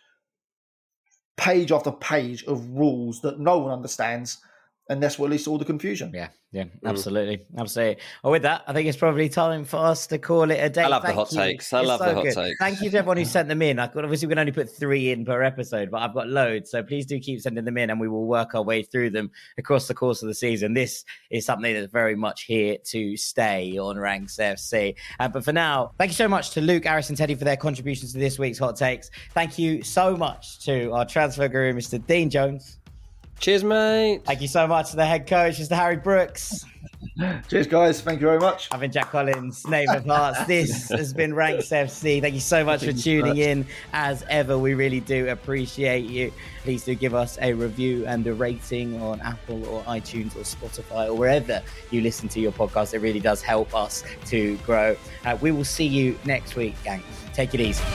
page after page of rules that no one understands, and that's what leads to all the confusion. Yeah, absolutely. Well, with that, I think it's probably time for us to call it a day. I love the hot takes. I love the hot takes. Thank you to everyone who sent them in. Obviously, we can only put 3 in per episode, but I've got loads. So please do keep sending them in and we will work our way through them across the course of the season. This is something that's very much here to stay on Ranks FC. But for now, thank you so much to Luke, Aris and Teddy for their contributions to this week's hot takes. Thank you so much to our transfer guru, Mr. Dean Jones. Cheers, mate. Thank you so much to the head coach, Mr. Harry Brooks. Cheers, guys. Thank you very much. I've been Jack Collins, Name of Hearts. This has been Ranks FC. Thank you so much for tuning in. As ever, we really do appreciate you. Please do give us a review and a rating on Apple or iTunes or Spotify or wherever you listen to your podcast. It really does help us to grow. We will see you next week, gang. Take it easy.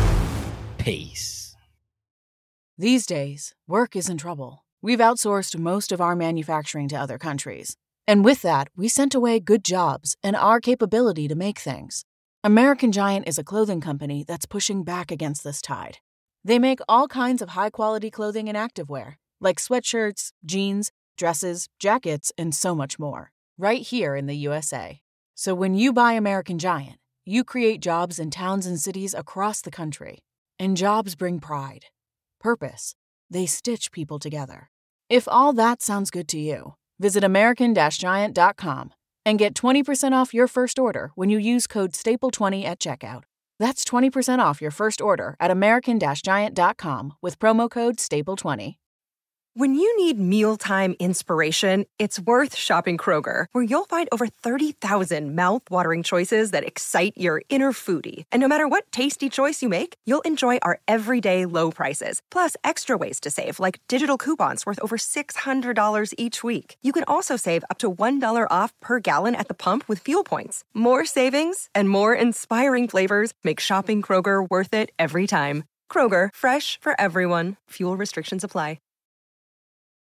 Peace. These days, work is in trouble. We've outsourced most of our manufacturing to other countries. And with that, we sent away good jobs and our capability to make things. American Giant is a clothing company that's pushing back against this tide. They make all kinds of high-quality clothing and activewear, like sweatshirts, jeans, dresses, jackets, and so much more, right here in the USA. So when you buy American Giant, you create jobs in towns and cities across the country. And jobs bring pride, purpose. They stitch people together. If all that sounds good to you, visit American-Giant.com and get 20% off your first order when you use code STAPLE20 at checkout. That's 20% off your first order at American-Giant.com with promo code STAPLE20. When you need mealtime inspiration, it's worth shopping Kroger, where you'll find over 30,000 mouth-watering choices that excite your inner foodie. And no matter what tasty choice you make, you'll enjoy our everyday low prices, plus extra ways to save, like digital coupons worth over $600 each week. You can also save up to $1 off per gallon at the pump with fuel points. More savings and more inspiring flavors make shopping Kroger worth it every time. Kroger, fresh for everyone. Fuel restrictions apply.